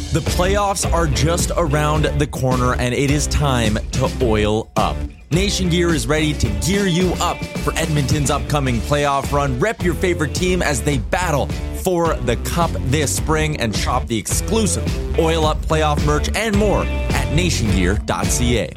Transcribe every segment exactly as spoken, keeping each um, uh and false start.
The playoffs are just around the corner, and it is time to oil up. Nation Gear is ready to gear you up for Edmonton's upcoming playoff run. Rep your favorite team as they battle for the cup this spring, and shop the exclusive Oil Up playoff merch and more at nation gear dot c a.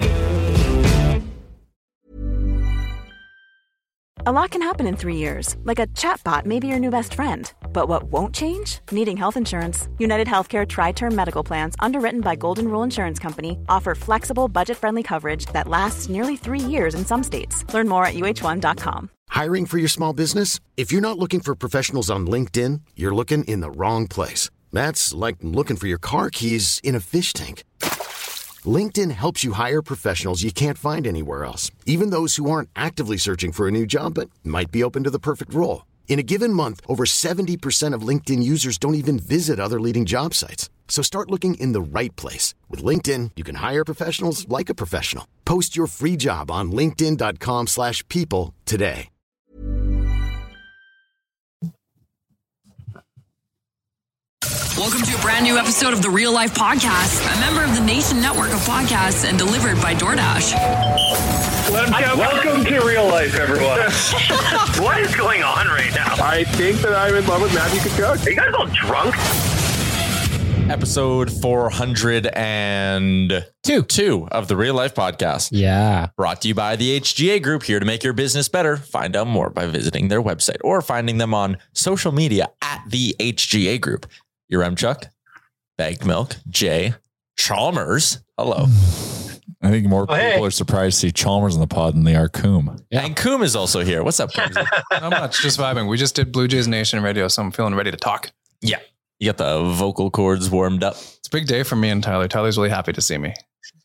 A lot can happen in three years, like a chatbot may be your new best friend. But what won't change? Needing health insurance. United Healthcare Tri-Term Medical Plans, underwritten by Golden Rule Insurance Company, offer flexible, budget-friendly coverage that lasts nearly three years in some states. Learn more at u h one dot com. Hiring for your small business? If you're not looking for professionals on LinkedIn, you're looking in the wrong place. That's like looking for your car keys in a fish tank. LinkedIn helps you hire professionals you can't find anywhere else, even those who aren't actively searching for a new job but might be open to the perfect role. In a given month, over seventy percent of LinkedIn users don't even visit other leading job sites. So start looking in the right place. With LinkedIn, you can hire professionals like a professional. Post your free job on linkedin dot com slash people today. Welcome to a brand new episode of the Real Life Podcast, a member of the Nation Network of Podcasts and delivered by DoorDash. Welcome to Real Life, everyone. What is going on right now? I think that I'm in love with Matthew Tkachuk. Are you guys all drunk? Episode four hundred two two of the Real Life Podcast. Yeah. Brought to you by the H G A Group, here to make your business better. Find out more by visiting their website or finding them on social media at the H G A Group. Your M Chuck, Bagged Milk, Jay, Chalmers. Hello. I think more oh, people hey. are surprised to see Chalmers in the pod than they are Coombe. Yeah. And Coombe is also here. What's up, Coombe? Not much, just vibing. We just did Blue Jays Nation Radio, so I'm feeling ready to talk. Yeah. You got the vocal cords warmed up. It's a big day for me and Tyler. Tyler's really happy to see me.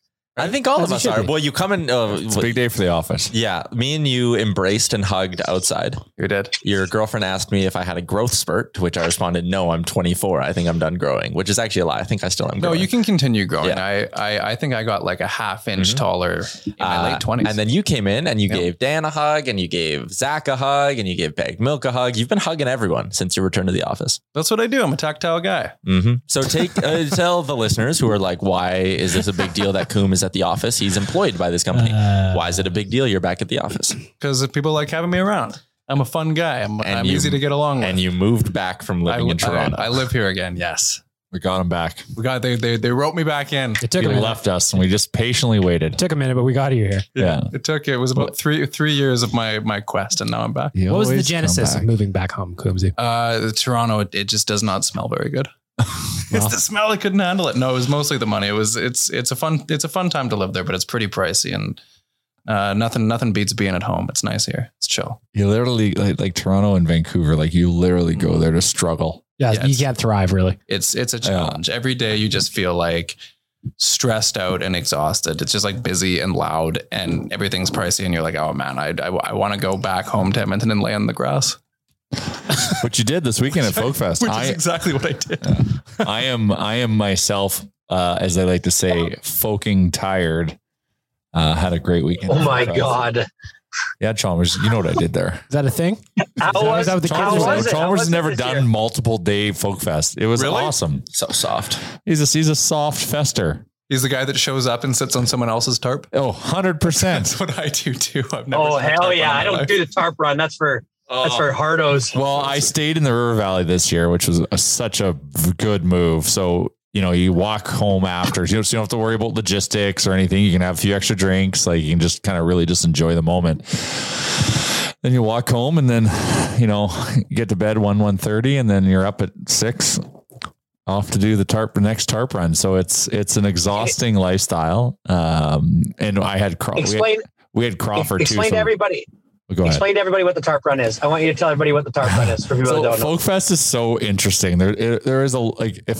I think all As of us you should are. be. Well, you come in. Uh, It's a big day for the office. Yeah. Me and you embraced and hugged outside. You did. Your girlfriend asked me if I had a growth spurt, to which I responded, no, I'm twenty-four. I think I'm done growing, which is actually a lie. I think I still am No, growing. you can continue growing. Yeah. I, I I think I got like a half inch Mhm. taller in my Uh, late twenties. And then you came in and you Yep. gave Dan a hug, and you gave Zach a hug, and you gave Bagged Milk a hug. You've been hugging everyone since your return to the office. That's what I do. I'm a tactile guy. Mm-hmm. So take uh, tell the listeners who are like, why is this a big deal that Coombe is at the office? He's employed by this company. Uh, Why is it a big deal you're back at the office? Because people like having me around. I'm a fun guy. I'm, And I'm you- easy to get along with. And you moved back from living I, in Toronto. I, I live here again. Yes. We got him back. We got they they they wrote me back in. It took He a minute. left us and we just patiently waited. It took a minute, but we got you here. Yeah. It took it was about three three years of my my quest, and now I'm back. You What was the always genesis come of back. moving back home, Coombsy? Uh, Toronto, it, it just does not smell very good. It's the smell. I couldn't handle it. No, it was mostly the money. It was it's it's a fun it's a fun time to live there, but it's pretty pricey, and uh, nothing nothing beats being at home. It's nice here. It's chill. You literally, like, like Toronto and Vancouver, like you literally go there to struggle. Yeah, Yes. you can't thrive, really. It's it's a challenge. Every day you just feel like stressed out and exhausted. It's just like busy and loud, and everything's pricey, and you're like, oh man, I I, I want to go back home to Edmonton and lay on the grass. What you did this weekend at Folk Fest. Which I, is exactly what I did. I am, I am myself, uh, as I like to say, folking tired. Uh, had a great weekend. Oh at my Folk Fest. God. Yeah, Chalmers, you know what I did there. Is that a thing? How Is that- was, is that what the how kids are was saying? it? How Chalmers was has it never this done year? multiple day Folk Fest. It was Really? awesome. So soft. He's a, he's a soft fester. He's the guy that shows up and sits on someone else's tarp. Oh, one hundred percent. That's what I do too. I've never Oh, seen a hell tarp yeah. run in I my don't life. do the tarp run. That's for that's for hardos. Well, I stayed in the River Valley this year, which was a, such a v- good move. So, you know, you walk home after, you know, so you don't have to worry about logistics or anything. You can have a few extra drinks. Like you can just kind of really just enjoy the moment. Then you walk home and then, you know, you get to bed one, one thirty, and then you're up at six off to do the tarp, the next tarp run. So it's, it's an exhausting lifestyle. Um, and I had, Craw- we had, Explain we had Crawford explain too. to everybody. Go ahead. Explain to everybody what the tarp run is. I want you to tell everybody what the tarp run is for people So that don't know. Folk Fest is so interesting. There, it, there is a like if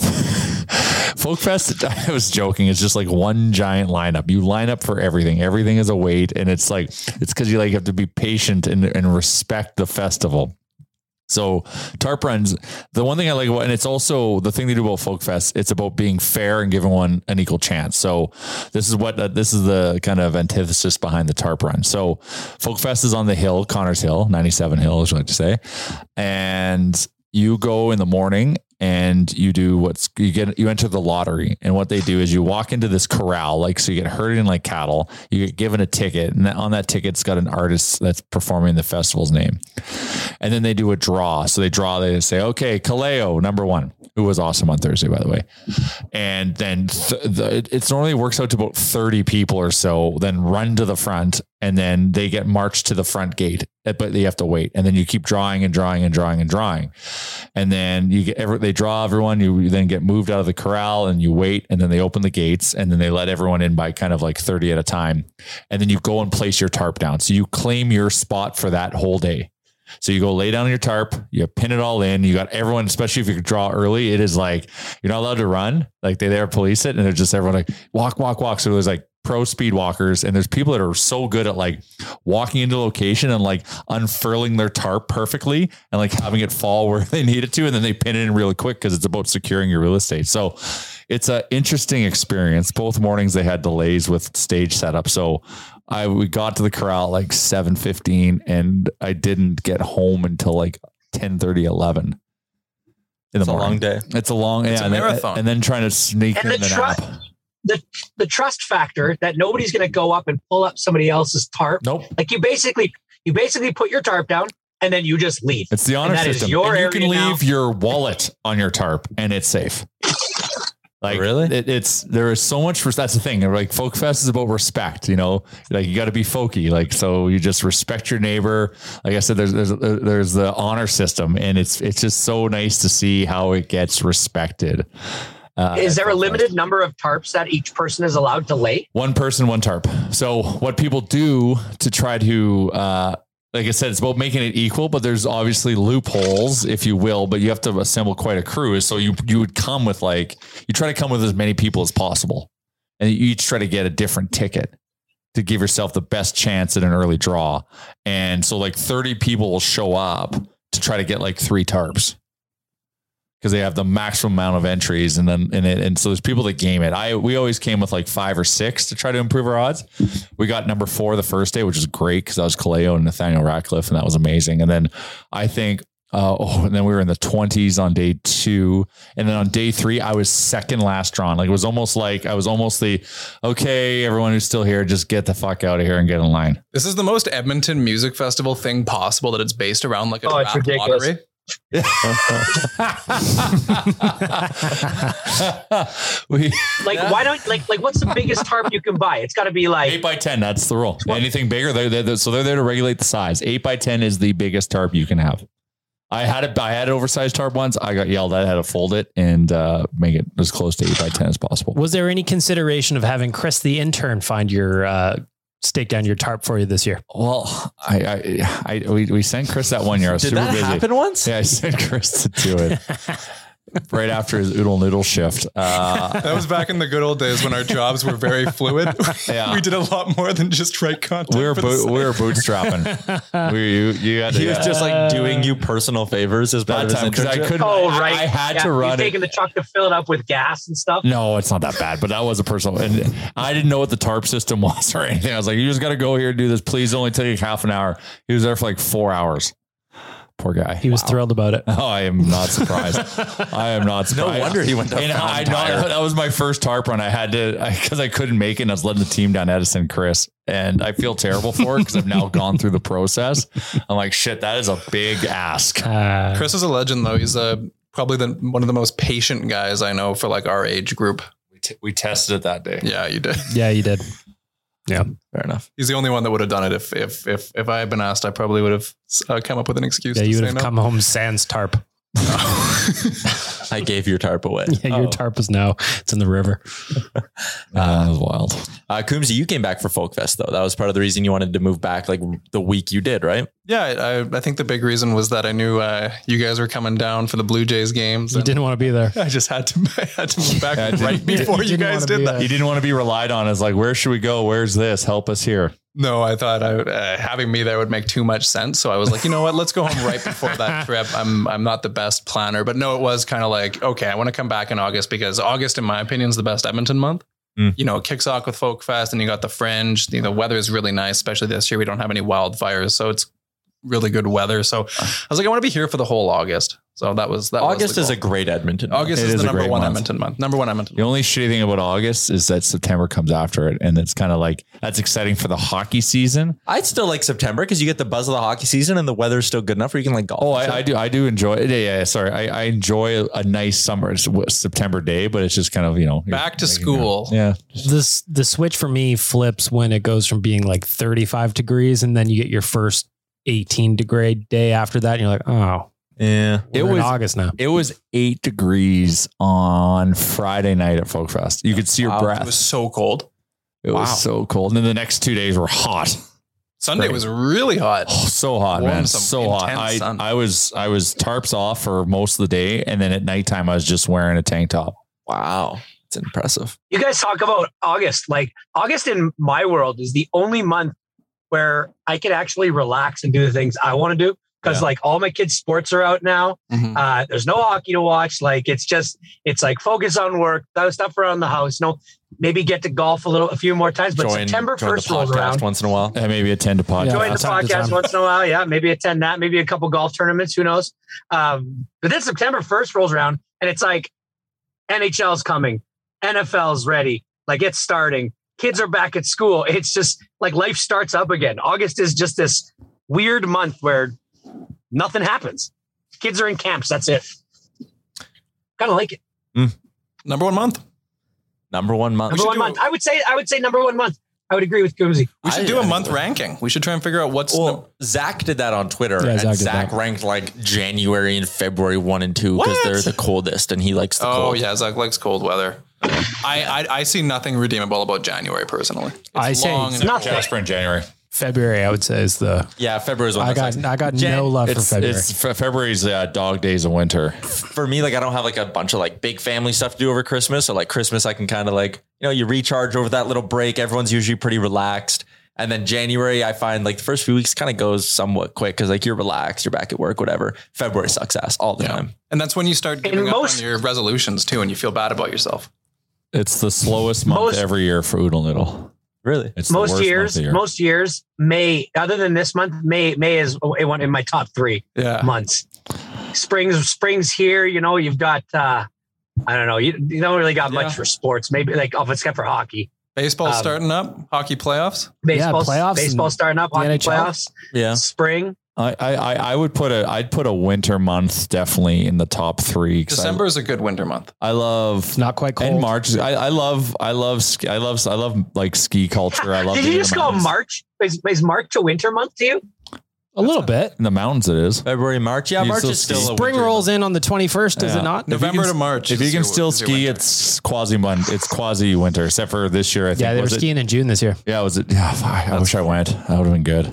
Folk Fest. I was joking. It's just like one giant lineup. You line up for everything. Everything is a wait, and it's like it's because you like have to be patient and, and respect the festival. So tarp runs, the one thing I like about, and it's also the thing they do about Folk Fest, it's about being fair and giving one an equal chance. So this is what, uh, this is the kind of antithesis behind the tarp run. So Folk Fest is on the hill, Connors Hill, ninety-seven Hill, as you like to say. And you go in the morning and and you do what's you get, you enter the lottery. And what they do is you walk into this corral, like, so you get herded in like cattle, you get given a ticket, and on that ticket's got an artist that's performing the festival's name. And then they do a draw. So they draw, they say, okay, Kaleo, number one, who was awesome on Thursday, by the way. And then th- the, it, it's normally works out to about thirty people or so, then run to the front, and then they get marched to the front gate, but they have to wait. And then you keep drawing and drawing and drawing and drawing. And then you get every, they draw everyone, you, you then get moved out of the corral and you wait, and then they open the gates, and then they let everyone in by kind of like thirty at a time. And then you go and place your tarp down. So you claim your spot for that whole day. So you go lay down your tarp, you pin it all in. You got everyone, especially if you draw early, it is like, you're not allowed to run. Like they there police it, and they're just everyone like walk, walk, walk. So there's like pro speed walkers, and there's people that are so good at like walking into location and like unfurling their tarp perfectly and like having it fall where they need it to. And then they pin it in really quick because it's about securing your real estate. So it's an interesting experience. Both mornings they had delays with stage setup. So I, we got to the corral at like seven fifteen, and I didn't get home until like ten thirty, eleven in the It's a morning. long day. It's a long, It's yeah, a and then- marathon. And then trying to sneak And in the an trust, app. the the trust factor that nobody's going to go up and pull up somebody else's tarp. Nope. Like you basically, you basically put your tarp down and then you just leave. It's the honor And that is system. your And you can area now. leave your wallet on your tarp and it's safe. Like Really? it, it's, there is so much, that's the thing. Like Folk Fest is about respect, you know, like you got to be folky. Like, so you just respect your neighbor. Like I said, there's, there's, there's the honor system, and it's, it's just so nice to see how it gets respected. Uh, Is there a Folk Fest. limited number of tarps that each person is allowed to lay? One person, one tarp. So what people do to try to, uh, like I said, it's about making it equal, but there's obviously loopholes, if you will, but you have to assemble quite a crew. So you, you would come with like, you try to come with as many people as possible, and you each try to get a different ticket to give yourself the best chance at an early draw. And so like thirty people will show up to try to get like three tarps, because they have the maximum amount of entries, and then and it, and so there's people that game it. I we always came with like five or six to try to improve our odds. We got number four the first day, which was great because that was Kaleo and Nathaniel Ratcliffe, and that was amazing. And then I think uh, oh, and then we were in the twenties on day two, and then on day three I was second last drawn. Like it was almost like I was almost the okay, everyone who's still here, just get the fuck out of here and get in line. This is the most Edmonton music festival thing possible, that it's based around like a Oh, it's draft ridiculous. lottery. we Like, why don't like like what's the biggest tarp you can buy? It's got to be like eight by ten. That's the rule. Anything bigger, they're, they're, so they're there to regulate the size. Eight by ten is the biggest tarp you can have. I had a, I had an oversized tarp once. I got yelled at. I had to fold it and uh, make it as close to eight by ten as possible. Was there any consideration of having Chris, the intern, find your uh, stake down your tarp for you this year? Well, I, I, I we, we sent Chris that one year. I was Did super that busy. happen once? Yeah, I sent Chris to do it right after his oodle noodle shift. Uh, That was back in the good old days when our jobs were very fluid. Yeah. We did a lot more than just write content. we were for the boot, site. we were bootstrapping. we you, you had to, He was yeah. just like doing you personal favors as part that of time his because I internship. couldn't. oh I- right, I, had yeah, to you've run it. taken the truck to fill it up with gas and stuff. No, it's not that bad, but that was a personal, and I didn't know what the tarp system was or anything. I was like, you just got to go here and do this. Please only take half an hour. He was there for like four hours. Poor guy. He was thrilled about it. Oh, I am not surprised. I am not surprised. No wonder he went to And I, Fountain. that was my first tarp run. I had to, because I, I couldn't make it, and I was letting the team down, Edison, Chris. And I feel terrible for it because I've now gone through the process. I'm like, shit, that is a big ask. Uh, Chris is a legend, though. He's uh, probably the one of the most patient guys I know for like our age group. We, t- we tested it that day. Yeah, you did. yeah, you did. Yeah. Fair enough. He's the only one that would have done it. If if if if I had been asked, I probably would have uh, come up with an excuse. Yeah, to you would say have no. come home sans tarp. I gave your tarp away. Yeah, your Oh. tarp is now, it's in the river. Uh, that was wild. Uh, Coombsy, you came back for Folk Fest though. That was part of the reason you wanted to move back, like the week you did, right? Yeah, I, I think the big reason was that I knew uh, you guys were coming down for the Blue Jays games. You and didn't want to be there. I just had to I had to move back Yeah, I didn't- right before you didn't guys wanna did be that. there. He didn't want to be relied on as like, where should we go? Where's this? Help us here. No, I thought I, uh, having me there would make too much sense. So I was like, you know what? Let's go home right before that trip. I'm I'm not the best planner, but no, it was kind of like, okay, I want to come back in August because August, in my opinion, is the best Edmonton month. Mm. You know, it kicks off with Folk Fest, and you got the Fringe. The, the weather is really nice, especially this year. We don't have any wildfires, so it's really good weather. So I was like, I want to be here for the whole August. So that was that. August was is a great Edmonton month. August It is, is the a number great one month. Edmonton month. Number one Edmonton. The only shitty thing about August is that September comes after it, and it's kind of like that's exciting for the hockey season. I'd still like September because you get the buzz of the hockey season and the weather's still good enough where you can like golf. Oh, I, I do. I do enjoy it. Yeah, yeah. Sorry, I, I enjoy a nice summer September day, but it's just kind of you know Back to school. Yeah, This the switch for me flips when it goes from being like thirty-five degrees and then you get your first eighteen degree day after that, and you're like, oh, yeah. It was August now. It was eight degrees on Friday night at Folk Fest. You could see your Wow, breath. It was so cold. It Wow. was so cold. And then the next two days were hot. Sunday Great. was really hot. Oh, so hot, Warm, man. some So hot. intense I, sun. I was I was tarps off for most of the day. And then at nighttime I was just wearing a tank top. Wow. It's impressive. You guys talk about August. Like August in my world is the only month where I can actually relax and do the things I want to do. Because Yeah. like all my kids' sports are out now. Mhm. Uh, there's no hockey to watch. Like it's just, it's like focus on work, that stuff around the house. No, maybe get to golf a little, a few more times. But Join, September join first the rolls podcast around. once in a while. And maybe attend a podcast. Yeah. Join the time to podcast time. once in a while. Yeah, maybe attend that. Maybe a couple golf tournaments. Who knows? Um, but then September first rolls around, and it's like N H L's coming, N F L's ready. Like it's starting. Kids are back at school. It's just like life starts up again. August is just this weird month where nothing happens. Kids are in camps. That's it. Kind of like it. Number one month. Number one month. Number should one do a- month. I would say. I would say number one month. I would agree with Goomsy. We should I- do a I- month ranking. We should try and figure out what's Well, Zach did that on Twitter, Yeah, and Zach Zach, did that. ranked like January and February one and two because What? they're the coldest, and he likes the oh cold. yeah, Zach likes cold weather. I, I I see nothing redeemable about January personally. It's I say long and nothing. Jasper in January. February, I would say, is the. Yeah, February's one. I that's got nice. I got Jan- no love for It's, February. it's Fe- February's uh, dog days of winter. For me, like I don't have like a bunch of like big family stuff to do over Christmas. So like Christmas, I can kind of like, you know, you recharge over that little break. Everyone's usually pretty relaxed. And then January, I find like the first few weeks kind of goes somewhat quick because like you're relaxed, you're back at work, whatever. February sucks ass all the Yeah. time. And that's when you start In giving up most- on your resolutions too, and you feel bad about yourself. It's the slowest month Most- every year for Oodle Noodle. Really? It's the Most worst years, month of the year. most years, May. Other than this month, May. May is one in my top three. Yeah. months. Springs, springs here. You know, you've got. uh I don't know. You, you don't really got Yeah. much for sports. Maybe like oh, except for hockey. Baseball Um, starting up, hockey playoffs. Baseball, playoffs baseball and starting up. the Hockey N H L. playoffs. Yeah. Spring. I, I I I would put a I'd put a winter month definitely in the top three. 'cause December is a good winter month. I, I love It's not quite cold. and March. I, I love I love ski, I love I love like ski culture. I love Did being you in just the go mountains. March? Is, is March a winter month to you? a little bit. In the mountains, it is. February, March. Yeah, You March still is still ski. a Spring winter rolls month. in on the twenty-first, does Yeah. it not? If you November can- to March. If you is can your- still is your ski, winter. it's quasi month. It's quasi winter, except for this year. I think. Yeah, they were was it? skiing in June this year. Yeah, was it? Yeah, fuck, I wish I went. That would have been good.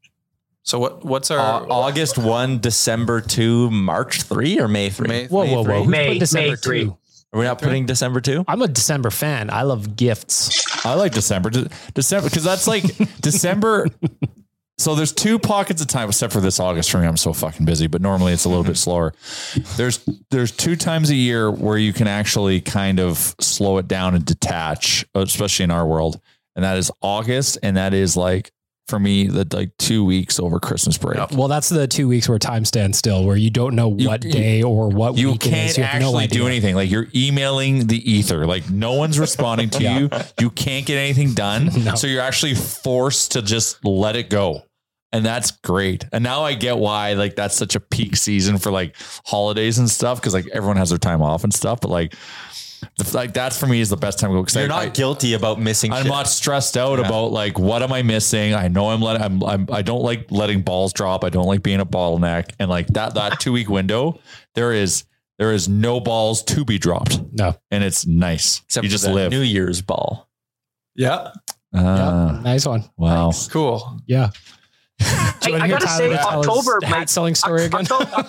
So what? What's our Au- August one, December two, March three, or May three? May- Whoa, May whoa, three? whoa! Who's May- put December May three. two? Are we not putting December two? I'm a December fan. I love gifts. I like December. De- December because that's like December. So there's two pockets of time, except for this August for me. I'm so fucking busy, but normally it's a little bit slower. There's there's two times a year where you can actually kind of slow it down and detach, especially in our world, and that is August, and that is like for me the like two weeks over Christmas break. Well, that's the two weeks where time stands still, where you don't know You- what day or what You week it can't is. You have no actually idea. do anything. Like you're emailing the ether. Like no one's responding to Yeah. you. You can't get anything done. No. So you're actually forced to just let it go. And that's great. And now I get why like that's such a peak season for like holidays and stuff. Cause like everyone has their time off and stuff. But like, the, like that's for me is the best time to go. Cause You're I, not I, guilty about missing I'm shit. not stressed out Yeah. about like, what am I missing? I know I'm letting, I'm, I'm, I don't like letting balls drop. I don't like being a bottleneck. And like that, that two week window, there is, there is no balls to be dropped. No. And it's nice. Except you for just the live. New Year's ball. Yeah. Ah, Yeah, nice one. wow. Cool. Yeah. I, Do you wanna I hear gotta Tyler say, tell his October hat might. selling story again.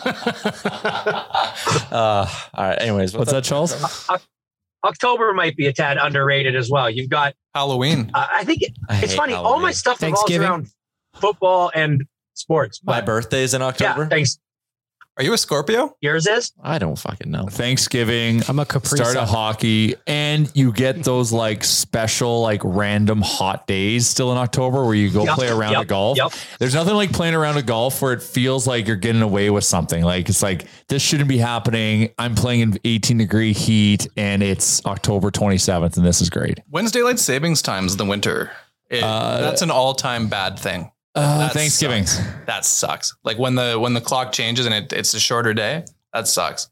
Uh, all right. Anyways, What's that, Charles? October might be a tad underrated as well. You've got. Halloween. Uh, I think it, I it's hate funny. All Halloween. my stuff revolves Thanksgiving. around football and sports. My But birthday is in yeah, October. thanks. Are you a Scorpio? Yours is? I don't fucking know. Thanksgiving. I'm a Capri start Sun. of hockey, and you get those like special, like random hot days still in October where you go Yep, play a round yep, of golf. yep. There's nothing like playing a round of golf where it feels like you're getting away with something. Like it's like this shouldn't be happening. I'm playing in eighteen degree heat, and it's October twenty-seventh, and this is great. When's daylight savings times in the winter? It, Uh, that's an all-time bad thing. Uh, That Thanksgiving. sucks. That sucks. Like when the when the clock changes and it, it's a shorter day, that sucks.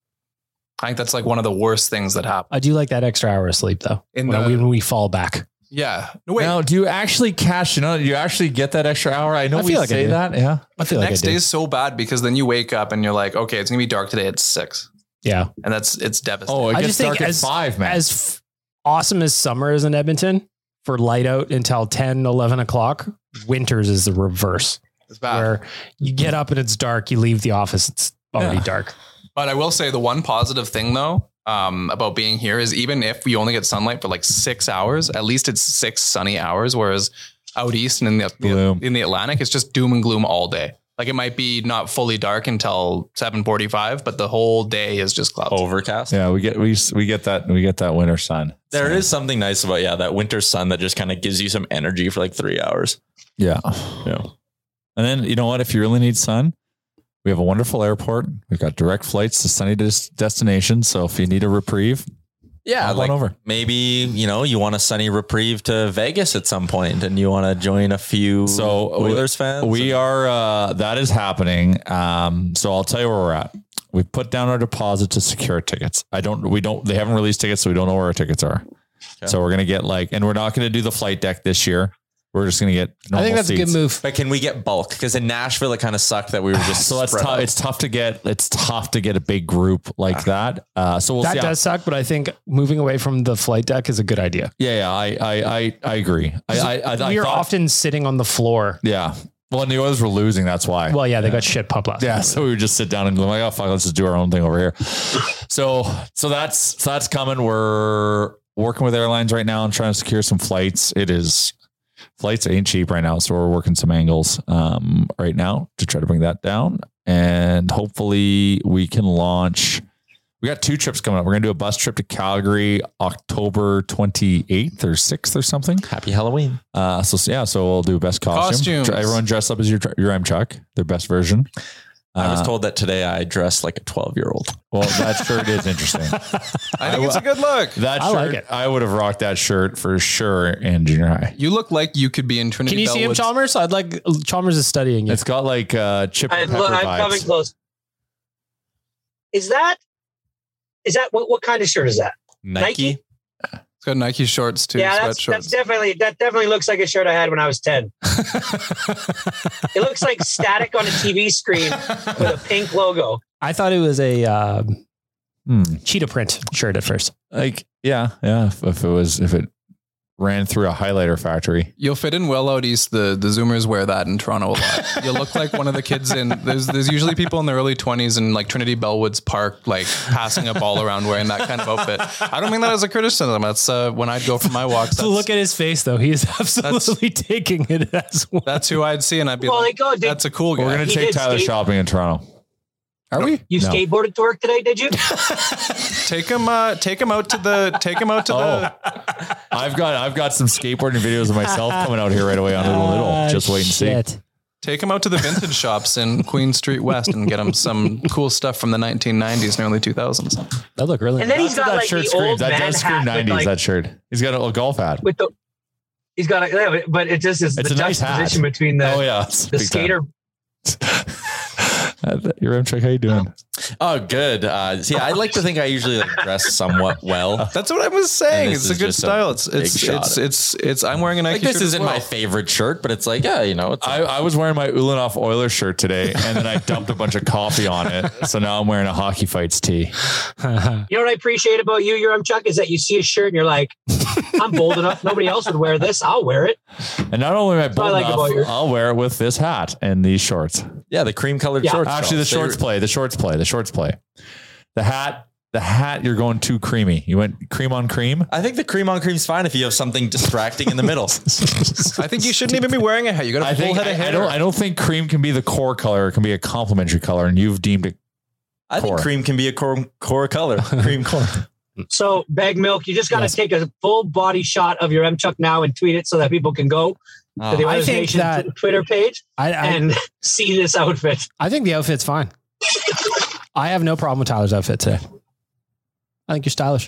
I think that's like one of the worst things that happen. I do like that extra hour of sleep though. In when, the- we, when we fall back. Yeah. No, wait. Now, do you actually cash? You know, do you actually get that extra hour? I know I we feel like I say do. that. Yeah. I feel the like next I do. day is so bad because then you wake up and you're like, okay, it's gonna be dark today at six, Yeah. and that's it's devastating. Oh, it I gets just think dark at as, five, man. as f- awesome as summer is in Edmonton for light out until ten, eleven o'clock, winters is the reverse. it's bad. Where you get up and it's dark, you leave the office, it's already Yeah. dark. But I will say the one positive thing though, um, about being here is even if we only get sunlight for like six hours, at least it's six sunny hours. Whereas out east and in the, Gloom. in the Atlantic, it's just doom and gloom all day. Like it might be not fully dark until seven forty-five, but the whole day is just clouds. Overcast. Yeah, we get we we get that we get that winter sun. There So, is something nice about yeah that winter sun that just kind of gives you some energy for like three hours. yeah. Yeah. And then you know what? If you really need sun, we have a wonderful airport. We've got direct flights to sunny des- destinations. So if you need a reprieve, Yeah, hop like on over. maybe you know you want a sunny reprieve to Vegas at some point, and you want to join a few So Oilers fans. We are uh, that is happening. Um, so I'll tell you where we're at. We put down our deposit to secure tickets. I don't. We don't. They haven't released tickets, so we don't know where our tickets are. Okay. So we're gonna get like, and we're not gonna do the flight deck this year. We're just gonna get. I think normal that's a good seats. move. But can we get bulk? Because in Nashville, it kind of sucked that we were just So that's spread tough. out. It's tough to get. It's tough to get a big group like that. Uh, so we'll That see. how- does suck, but I think moving away from the flight deck is a good idea. Yeah, yeah, I, I, I, I agree. I, I, I, I we are thought- often sitting on the floor. yeah. Well, and the Oilers were losing. That's why. Well, yeah, they got shit pumped last yeah. night. So we would just sit down and go like, oh fuck, let's just do our own thing over here. So, so that's so that's coming. We're working with airlines right now and trying to secure some flights. It is flights ain't cheap right now, so we're working some angles um, right now to try to bring that down, and hopefully we can launch. We got two trips coming up. We're gonna do a bus trip to Calgary, October twenty-eighth or sixth or something. Happy Halloween. Uh, so yeah, so we'll do best costume. Costumes. Everyone dress up as your your M Chuck, their best version. I was Uh, told that today I dressed like a twelve year old. Well, that shirt is interesting. I think it's a good look. That I shirt, like it. I would have rocked that shirt for sure in junior high. You look like you could be in Trinity. Can you see him, Bellwoods. Chalmers? I'd like Chalmers is studying you. It's got like uh, chip I, and pepper look, I'm coming vibes. close. Is that? Is that what? What kind of shirt is that? Nike. Nike? It's got Nike shorts too. yeah, that's, sweatshorts. that's definitely that definitely looks like a shirt I had when I was ten. It looks like static on a T V screen with a pink logo. I thought it was a um, Hmm. cheetah print shirt at first. Like, yeah, yeah. If, if it was, if it ran through a highlighter factory. You'll fit in well out east. The the Zoomers wear that in Toronto a lot. You look like one of the kids in there's there's usually people in their early twenties in like Trinity Bellwoods Park, like passing a ball around wearing that kind of outfit. I don't mean that as a criticism. That's uh, when I'd go for my walks. So look at his face though. He is absolutely taking it as well. That's who I'd see, and I'd be Well, like, they go, did- "That's a cool guy." We're gonna He take did Tyler skate- shopping in Toronto. Are we? You No. skateboarded to work today, did you? Take him, uh, take him out to the, take him out to the. I've got I've got some skateboarding videos of myself coming out here right away on Little Little. Just wait and see. Shit. Take him out to the vintage shops in Queen Street West and get him some cool stuff from the nineteen nineties and early two thousands. That look really And then nice. he's That's got what like shirt the screams. old That man does scream hat with, nineties. like, that shirt. He's got a little golf hat. with the. He's got a, yeah, but it just is It's the a nice hat. juxtaposition between the Oh yeah, it's the big time. skater. Your M Chuck, how you doing? Oh, good. Uh, see, I like to think I usually like dress somewhat well. That's what I was saying. And It's this a is good just a style. It's big it's shot it's, at it. it's it's I'm wearing a Nike Like this shirt as isn't well. my favorite shirt, but it's like, yeah, you know, it's I, I was wearing my Ulanoff Oilers shirt today, and then I dumped a bunch of coffee on it. So now I'm wearing a Hockey Fights tee. You know what I appreciate about you, your Chuck, is that you see a shirt and you're like, I'm bold enough. Nobody else would wear this. I'll wear it. And not only am I what I bold like enough, about your- I'll wear it with this hat and these shorts. yeah, the cream colored Yeah. shorts. Actually, the Charles. shorts play. The shorts play. The shorts play. The hat The hat, you're going too creamy. You went cream on cream. I think the cream on cream is fine if you have something distracting in the middle. I think you shouldn't even be wearing a hat. You got a I full think head of I, hair. I don't. I don't think cream can be the core color. It can be a complementary color, and you've deemed it. I core. think cream can be a core core color. Cream core. So bag milk, you just got to Yes. take a full body shot of your M Chuck now and tweet it so that people can go Oh. to the I Oilers think Nation that- Twitter page I, I, and see this outfit. I think the outfit's fine. I have no problem with Tyler's outfit today. I think you're stylish.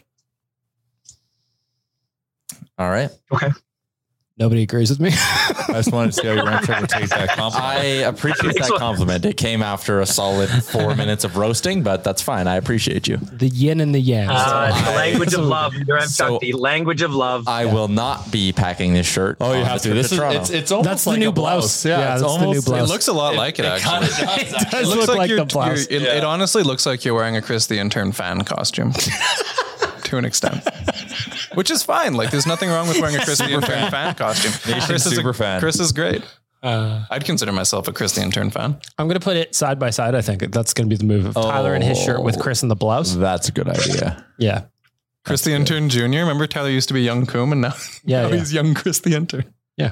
All right. Okay. Nobody agrees with me. I just wanted to see how your M Chuck would take that compliment. I appreciate that compliment. It came after a solid four minutes of roasting, but that's fine. I appreciate you. The yin and the yang. Uh, So the I- language of love. Your M So- Chuck, the language of love. I will not be packing this shirt. Oh, you on have the to. trip This is Toronto. it's it's almost That's the like new a blouse. Yeah, Yeah, it's that's the new almost. blouse. It looks a lot like it, actually. It does It looks look like, like you're, the blouse. you're- it, it honestly looks like you're wearing a Chris the Intern fan costume to an extent, which is fine. Like, there's nothing wrong with wearing a Chris the Intern fan costume. Nation Chris is a, super fan. Chris is great. Uh, I'd consider myself a Chris the Intern fan. I'm going to put it side by side. I think that's going to be the move of Tyler in his shirt with Chris in the blouse. That's a good idea. Yeah. Chris the Intern Junior Remember Tyler used to be young Coom, and now, Yeah, now yeah. he's young Chris the Intern. Yeah.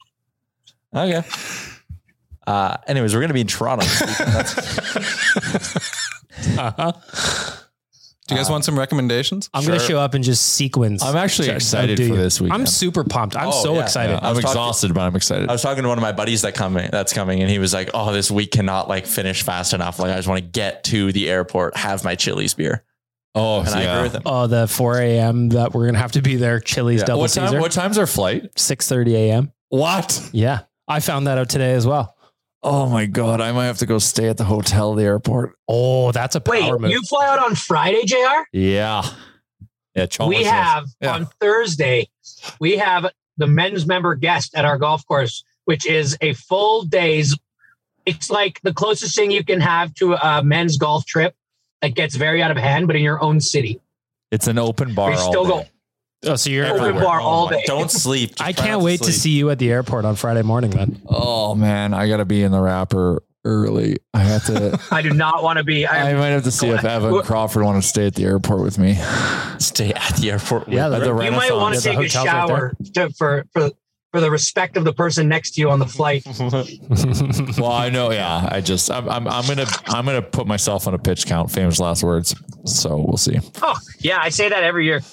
Okay. Uh, anyways, we're going to be in Toronto this weekend. That's, Uh-huh. Do you guys want some recommendations? I'm going to show up and just sequence. I'm actually Check. excited Do for you? this weekend. I'm super pumped. I'm Oh, so yeah, excited. Yeah, I'm was talking- exhausted, but I'm excited. I was talking to one of my buddies that coming that's coming, and he was like, "Oh, this week cannot like finish fast enough. Like, I just want to get to the airport, have my Chili's beer." oh, And I yeah. agree with him. Oh, the four a.m. that we're going to have to be there. Chili's Yeah. double What time? Caesar. What time's our flight? six thirty a.m. What? Yeah. I found that out today as well. Oh my god! I might have to go stay at the hotel at the airport. Oh, that's a Wait, power move. you fly out on Friday, J R? Yeah, yeah. Chalmers We says- have Yeah. on Thursday, we have the men's member guest at our golf course, which is a full day's. It's like the closest thing you can have to a men's golf trip that gets very out of hand, but in your own city. It's an open bar. We all still day. go Oh, so you're open everywhere. bar all day. Don't sleep. Just I try can't not wait to sleep. see you at the airport on Friday morning, then. Oh man, I gotta be in the wrapper early. I have to. I do not want to be. I I, might have to see if Evan Crawford want to stay at the airport with me. Stay at the airport. with Yeah, me. the you might Renaissance. want to The take a hotel's right shower to, for for for the respect of the person next to you on the flight. Well, I know. Yeah, I just. I'm. I'm. I'm gonna. I'm gonna put myself on a pitch count. Famous last words. So we'll see. Oh yeah, I say that every year.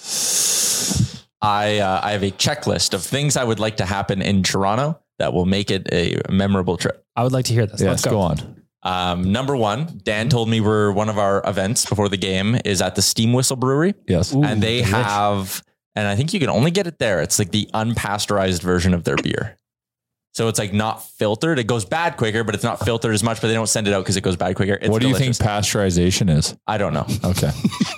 I uh, I have a checklist of things I would like to happen in Toronto that will make it a memorable trip. I would like to hear this. Yes. Let's Go. go. on. Um, number one, Dan told me we're one of our events before the game is at the Steam Whistle Brewery, Yes. and they delish. have, and I think you can only get it there. It's like the unpasteurized version of their beer. So it's like not filtered. It goes bad quicker, but it's not filtered as much, but they don't send it out because it goes bad quicker. It's what do you delicious. think pasteurization is? I don't know. Okay.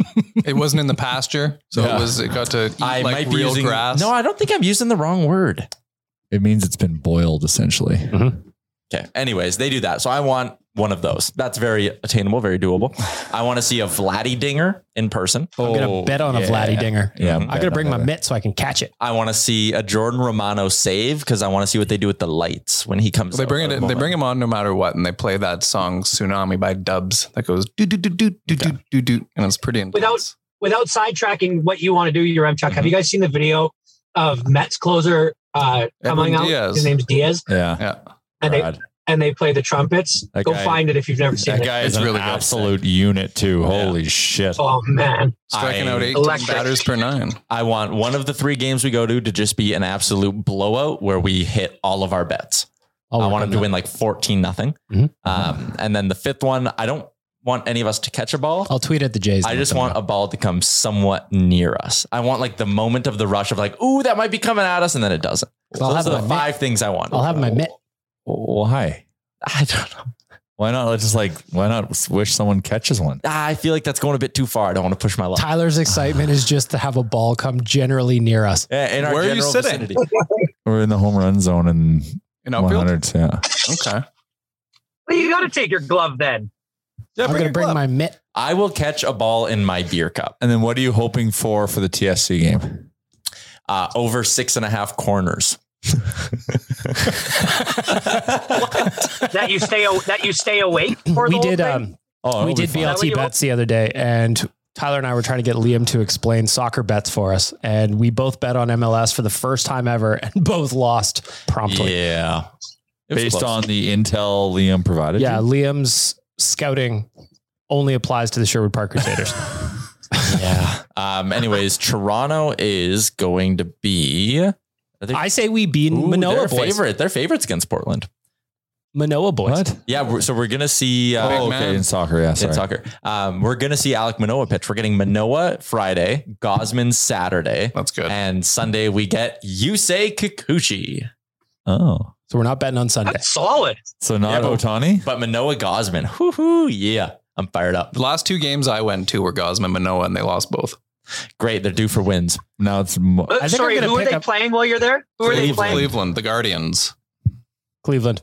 It wasn't in the pasture, so Yeah. it was. It got to eat I like might be real using, grass. No, I don't think I'm using the wrong word. It means it's been boiled essentially. Okay. Anyways, they do that. So I want one of those. That's very attainable, very doable. I want to see a Vladdy Dinger in person. I'm going to bet on a yeah. Vladdy Dinger. Yeah, I'm I got to betting bring on my that. mitt so I can catch it. I want to see a Jordan Romano save because I want to see what they do with the lights when he comes. They out bring of it. the They bring moment. him on no matter what, and they play that song "Tsunami" by Dubs that goes do do do do do do do do, and it's pretty intense. Without without sidetracking what you want to do, your M Chuck. Have you guys seen the video of Mets closer uh, coming Edwin out? Diaz. His name's Diaz, Yeah. yeah, and they Brad. and they play the trumpets. That Go guy- find it if you've never seen That it. guy is It's an really good. absolute unit too. Holy shit. Oh man, striking I- out eighteen Electric. batters per nine. I want one of the three games we go to to just be an absolute blowout where we hit all of our bets. I'll I work want on him to that. win like fourteen nothing. Mhm. Um, and then the fifth one, I don't want any of us to catch a ball. I'll tweet at the Jays. I just want a ball to come somewhat near us. I want like the moment of the rush of like, ooh, that might be coming at us, and then it doesn't. So I'll those have are the my five things I want. I'll have my mitt. Why? I don't know. Why not? Let's just like, why not wish someone catches one? I feel like that's going a bit too far. I don't want to push my luck. Tyler's excitement is just to have a ball come generally near us. Yeah, in our Where are you general sitting? vicinity. We're in the home run zone and In outfield. hundreds. Yeah. Okay. well, you got to take your glove then. Yeah, I'm going to a bring glove. my mitt. I will catch a ball in my beer cup. And then what are you hoping for for the T S C game? Uh, over six and a half corners. That you stay a- that you stay awake for the We whole did thing? um Oh, we it'll be did fun. Is that what B L T you bets the other day, and Tyler and I were trying to get Liam to explain soccer bets for us, and we both bet on M L S for the first time ever and both lost promptly. Yeah. Based on the intel Liam provided. Yeah. you? Liam's scouting only applies to the Sherwood Park Crusaders. Yeah. Um, anyways, Toronto is going to be. I, I say we beat Ooh, Manoa their boys. favorite. They're favorites against Portland. Manoa boys. What? Yeah. We're, so we're going to see. Uh, oh, okay. In soccer. Yeah. Sorry. In soccer. Um, we're going to see Alec Manoa pitch. We're getting Manoa Friday, Gosman Saturday. That's good. And Sunday we get Yusei Kikuchi. Oh. So we're not betting on Sunday. That's solid. So not yeah, but, Otani? But Manoa Gosman. Whoo-hoo, yeah. I'm fired up. The last two games I went to were Gosman Manoa, and they lost both. Great. They're due for wins. Now it's. Mo- uh, sorry, who are they up- playing while you're there? Who are Cleveland, they playing? Cleveland, the Guardians. Cleveland.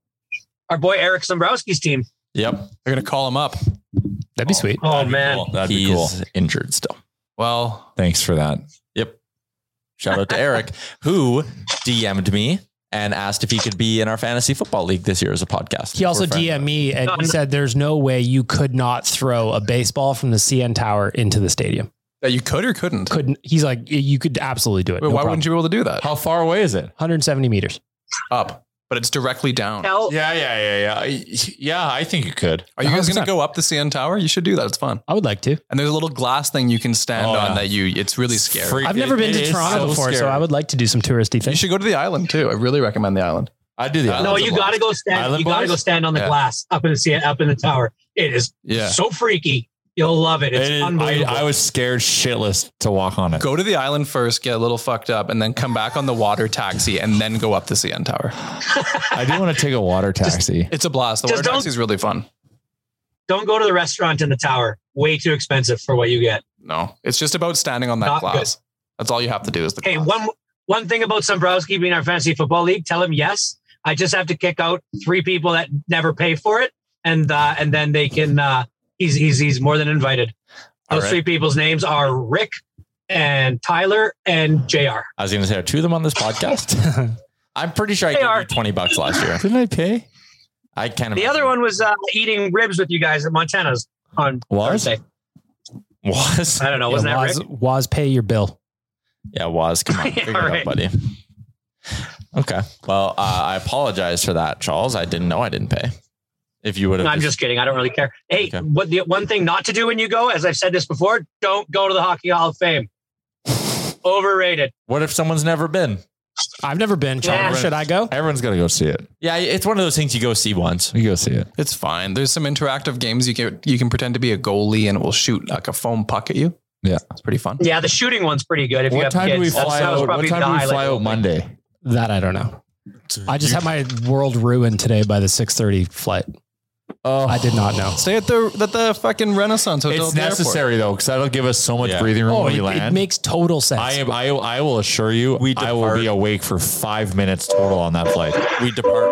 Our boy Eric Sombrowski's team. Yep. They're going to call him up. That'd be oh, sweet. Oh, man. Cool. That'd He's be cool. injured still. Well, thanks for that. Yep. Shout out to Eric, who D M'd me and asked if he could be in our fantasy football league this year as a podcast. He also D M'd me and he said there's no way you could not throw a baseball from the C N Tower into the stadium. That you could or couldn't? Couldn't. He's like, you could absolutely do it. Wait, no why problem. wouldn't you be able to do that? How far away is it? one hundred seventy meters. Up. But it's directly down. Hell, Yeah, yeah, yeah, yeah. Yeah, I think you could. Are you guys one hundred going percent. to go up the C N Tower? You should do that. It's fun. I would like to. And there's a little glass thing you can stand Oh, on yeah. that you, it's really scary. Freak- I've never it- been it to is Toronto so before, so scary. I would like to do some touristy You things. should go to the island too. I really recommend the island. I do the Uh, no, islands you a lot. got to go stand. Island you got to boys? go stand on the Yeah. glass up in the sea, up in the tower. It is Yeah. so freaky. You'll love it. It's It is- I, unbelievable. I was scared shitless to walk on it. Go to the island first, get a little fucked up, and then come back on the water taxi and then go up the C N Tower. I do want to take a water taxi. It's a blast. The Just water don't- taxi is really fun. Don't go to the restaurant in the tower. Way too expensive for what you get. No, it's just about standing on that Not glass. That's all you have to do is the Hey, glass. one one thing about Sombrowski being our fantasy football league. Tell him yes. I just have to kick out three people that never pay for it, and uh, and then they can. Uh, he's he's he's more than invited. Those right. three people's names are Rick and Tyler and J R. I was going to say, are two of them on this podcast? I'm pretty sure I They gave are. you twenty bucks last year. Didn't I pay? I can't The imagine. other one was uh, eating ribs with you guys at Montana's on Was? Thursday. was. I don't know. Wasn't yeah, that Waz, Rick? Waz, pay your bill. Yeah, was. Come on. Yeah, Figure it out, right. buddy. Okay. Well, uh, I apologize for that, Charles. I didn't know I didn't pay. If you would have. I'm just kidding. I don't really care. Hey, Okay. what the one thing not to do when you go, as I've said this before, don't go to the Hockey Hall of Fame. Overrated. What if someone's never been? I've never been. Yeah. Should I go? Everyone's got to go see it. Yeah, it's one of those things you go see once. You go see it. It's fine. There's some interactive games you can you can pretend to be a goalie and it will shoot like a foam puck at you. Yeah. It's pretty fun. Yeah, the shooting one's pretty good. If you What have time kids. do we That's- fly that was out? What probably time the do we highlight fly of out the Monday? That I don't know. I just had my world ruined today by the six thirty flight. Oh, I did not know. Stay at the at the fucking Renaissance Hotel. It's at the airport. necessary though, because that'll give us so much Yeah. breathing room Oh, when it, we it land. makes total sense. I am. I, I will assure you, We I will depart- be awake for five minutes total on that flight. We depart.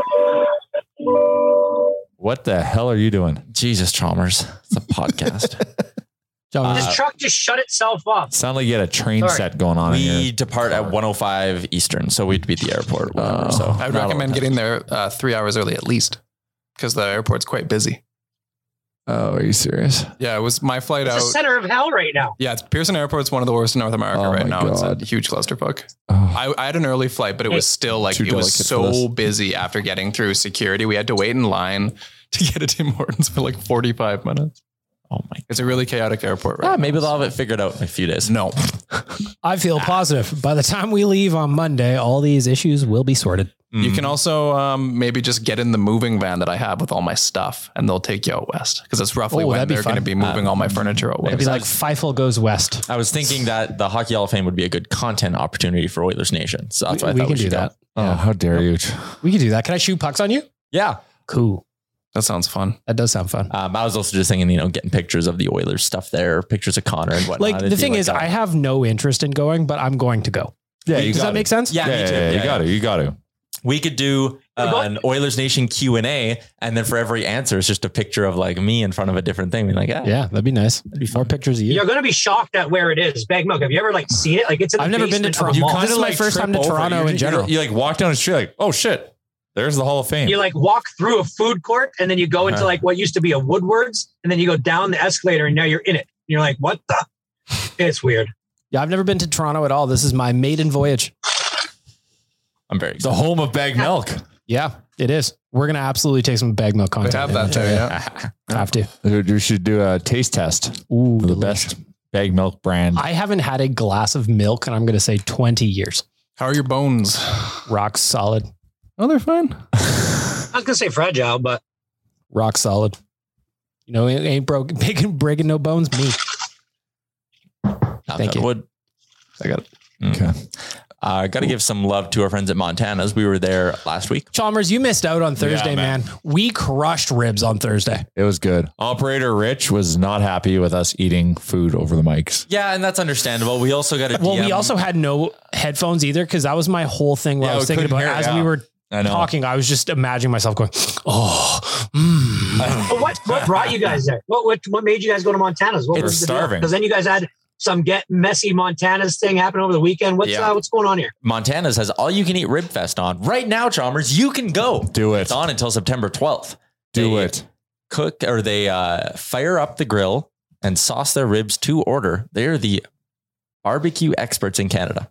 What the hell are you doing? Jesus, Chalmers. It's a podcast. John, This truck just shut itself off. Sound like you had a train Sorry. set going on in we here. depart at one oh five Eastern, so we'd be at the airport. Or whatever, so I would not a recommend lot of getting there uh, three hours early at least because the airport's quite busy. Oh, are you serious? Yeah, it was my flight It's out. the center of hell right now. Yeah, it's Pearson Airport's one of the worst in North America Oh right my now. It's God. a huge clusterfuck. Oh, I, I had an early flight, but it was still like, Too it was delicate for so this. busy after getting through security. We had to wait in line to get a Tim Hortons for like forty-five minutes. Oh my! It's a really chaotic airport right Yeah, now. maybe they'll have it figured out in a few days. No. I feel positive. By the time we leave on Monday, all these issues will be sorted. You Mm. can also um, maybe just get in the moving van that I have with all my stuff and they'll take you out west because it's roughly Oh, when that'd be they're going to fun. be moving all my furniture out It'd west. be like Feifel goes west. I was thinking that the Hockey Hall of Fame would be a good content opportunity for Oilers Nation. So that's We- why I we thought can we do should that. go. oh, how dare you? We could do that. Can I shoot pucks on you? Yeah. Cool. That sounds fun. That does sound fun. Um, I was also just thinking, you know, getting pictures of the Oilers stuff there, pictures of Connor and whatnot. Like It'd the be thing like is, that. I have no interest in going, but I'm going to go. Yeah, you Does got that make sense? Yeah, Yeah, me yeah, too. yeah, Yeah, you got yeah. to. You got to. We could do uh, an Oilers Nation Q and A, and then for every answer, it's just a picture of like me in front of a different thing. Being like, yeah, Yeah, that'd be nice. be More fun. pictures of you. You're going to be shocked at where it is. Bag Milk. Have you ever like seen it? Like it's in the I've never been to basement of a Toronto. mall. This is my first time to Toronto in general. You like walk down the street, like, oh shit, there's the Hall of Fame. You like walk through a food court and then you go into Uh-huh. like what used to be a Woodward's and then you go down the escalator and now you're in it. You're like, what the? It's weird. Yeah, I've never been to Toronto at all. This is my maiden voyage. I'm very excited. The home of bag milk. Yeah, it is. We're going to absolutely take some bag milk content. They have that too, yeah. Have to. We should do a taste test. Ooh, for the delicious. best bag milk brand. I haven't had a glass of milk, and I'm going to say twenty years. How are your bones? Rock solid. Oh, they're fine. I was gonna say fragile, but rock solid. You know, it ain't broken, breaking, breaking no bones. Me. Not Thank you. Wood. I got it. Okay. I uh, got to give some love to our friends at Montana's. We were there last week. Chalmers, you missed out on Thursday, Yeah, man. man. We crushed ribs on Thursday. It was good. Operator Rich was not happy with us eating food over the mics. Yeah, and that's understandable. We also got a Well, D M. we also had no headphones either, because that was my whole thing where Yeah, I was we thinking couldn't about hear it, as yeah. we were I know. talking. I was just imagining myself going, oh, mm. But what what brought you guys there? What what what made you guys go to Montana's? What We're was the deal? starving. Because then you guys had some get messy Montana's thing happen over the weekend. What's Yeah. uh, what's going on here? Montana's has all you can eat rib fest on right now, Chalmers. You can go. Do it. It's on until September twelfth. Do They it. Cook or they uh, fire up the grill and sauce their ribs to order. They're the barbecue experts in Canada.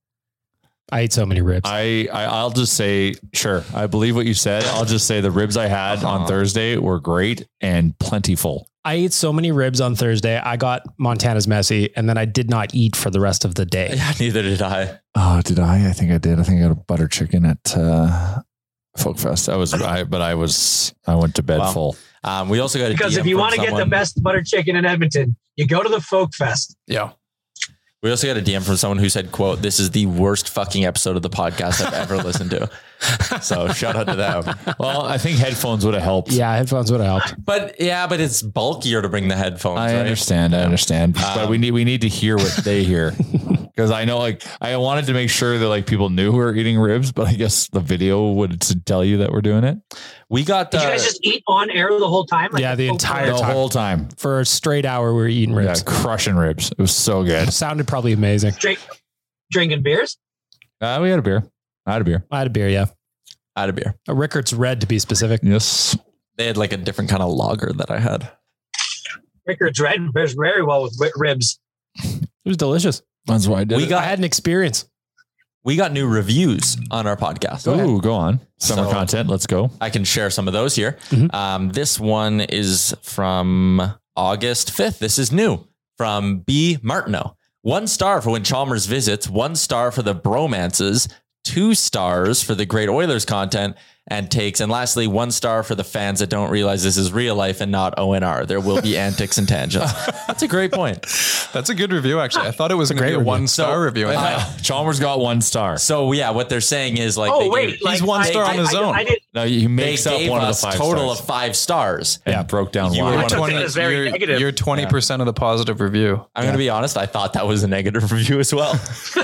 I ate so many ribs. I, I I'll just say, sure. I believe what you said. I'll just say the ribs I had Uh-huh. on Thursday were great and plentiful. I ate so many ribs on Thursday. I got Montana's messy, and then I did not eat for the rest of the day. Yeah, neither did I. Oh, did I? I think I did. I think I got a butter chicken at uh, Folk Fest. I was, I, but I was, I went to bed Wow. full. Um, we also got a Because D M if you from want to get the someone- best butter chicken in Edmonton, you go to the Folk Fest. Yeah. We also got a D M from someone who said, quote, "This is the worst fucking episode of the podcast I've ever listened to." So shout out to them. Well, I think headphones would have helped. Yeah, headphones would have helped. But yeah, but it's bulkier to bring the headphones. I right? understand. I understand. but Um, we need we need to hear what they hear, because I know, like, I wanted to make sure that like people knew we were eating ribs, but I guess the video would to tell you that we're doing it We got Did you uh, guys just eat on air the whole time? Like Yeah, the Folk entire the Fest? time. whole time. For a straight hour, we were eating Yeah, ribs. crushing ribs. It was so good. Sounded probably amazing. Drink, drinking beers. Uh, we had a beer. I had a beer. I had a beer, yeah. I had a beer. A Rickards Red, to be specific. Yes. They had like a different kind of lager that I had. Rickards Red beers very well with wi- ribs. It was delicious. That's why I did We it. got I had an experience. we got new reviews on our podcast. Ooh, go on. Summer So- content. Let's go. I can share some of those here. Mhm. Um, this one is from August fifth. This is new from B. Martineau. One star for when Chalmers visits, one star for the bromances, two stars for the great Oilers content and takes, and lastly, one star for the fans that don't realize this is real life and not O N R. There will be antics and tangents. That's a great point. That's a good review, actually. I thought it was going to great be a review. one star So- review. Uh, Chalmers got one star. So yeah, what they're saying is like, Oh they wait, gave- like, he's one I- star on I- his I- own. I did. No, he they makes up gave one of the us five total stars. of five stars. And broke down You why. were I took twenty it as very you're, negative. you're twenty percent of the positive review. I'm going to be honest. I thought that was a negative review as well.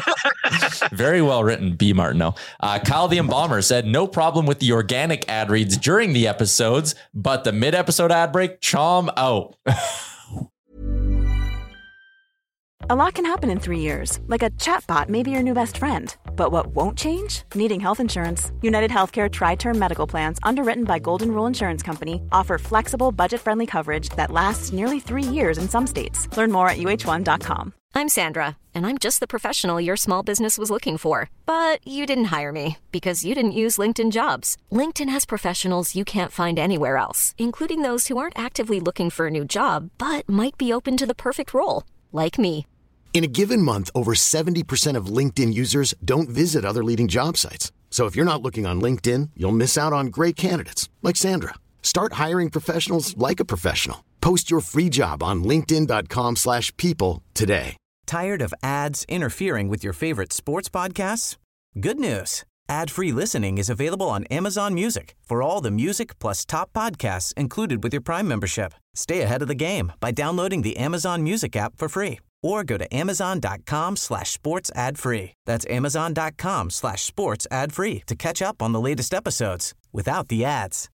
Very well written, B. Martineau. Uh, Kyle the Embalmer said, no problem with the organic ad reads during the episodes, but the mid-episode ad break, chom out. A lot can happen in three years, like a chatbot may be your new best friend. But what won't change? Needing health insurance. United Healthcare Tri-Term Medical Plans, underwritten by Golden Rule Insurance Company, offer flexible, budget-friendly coverage that lasts nearly three years in some states. Learn more at U H one dot com. I'm Sandra, and I'm just the professional your small business was looking for. But you didn't hire me because you didn't use LinkedIn Jobs. LinkedIn has professionals you can't find anywhere else, including those who aren't actively looking for a new job, but might be open to the perfect role, like me. In a given month, over seventy percent of LinkedIn users don't visit other leading job sites. So if you're not looking on LinkedIn, you'll miss out on great candidates like Sandra. Start hiring professionals like a professional. Post your free job on linkedin dot com slash people today. Tired of ads interfering with your favorite sports podcasts? Good news. Ad-free listening is available on Amazon Music for all the music plus top podcasts included with your Prime membership. Stay ahead of the game by downloading the Amazon Music app for free or go to amazon.com slash sports ad free. That's amazon.com slash sports ad free to catch up on the latest episodes without the ads.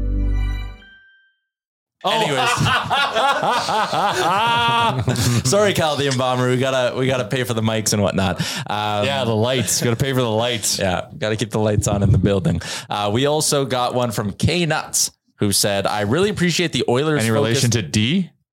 Anyways, sorry, Kyle the Embalmer. We gotta we gotta pay for the mics and whatnot. Um, Yeah, the lights. Got to pay for the lights. Yeah, got to keep the lights on in the building. Uh, we also got one from K Nuts who said, "I really appreciate the Oilers." Any relation to D?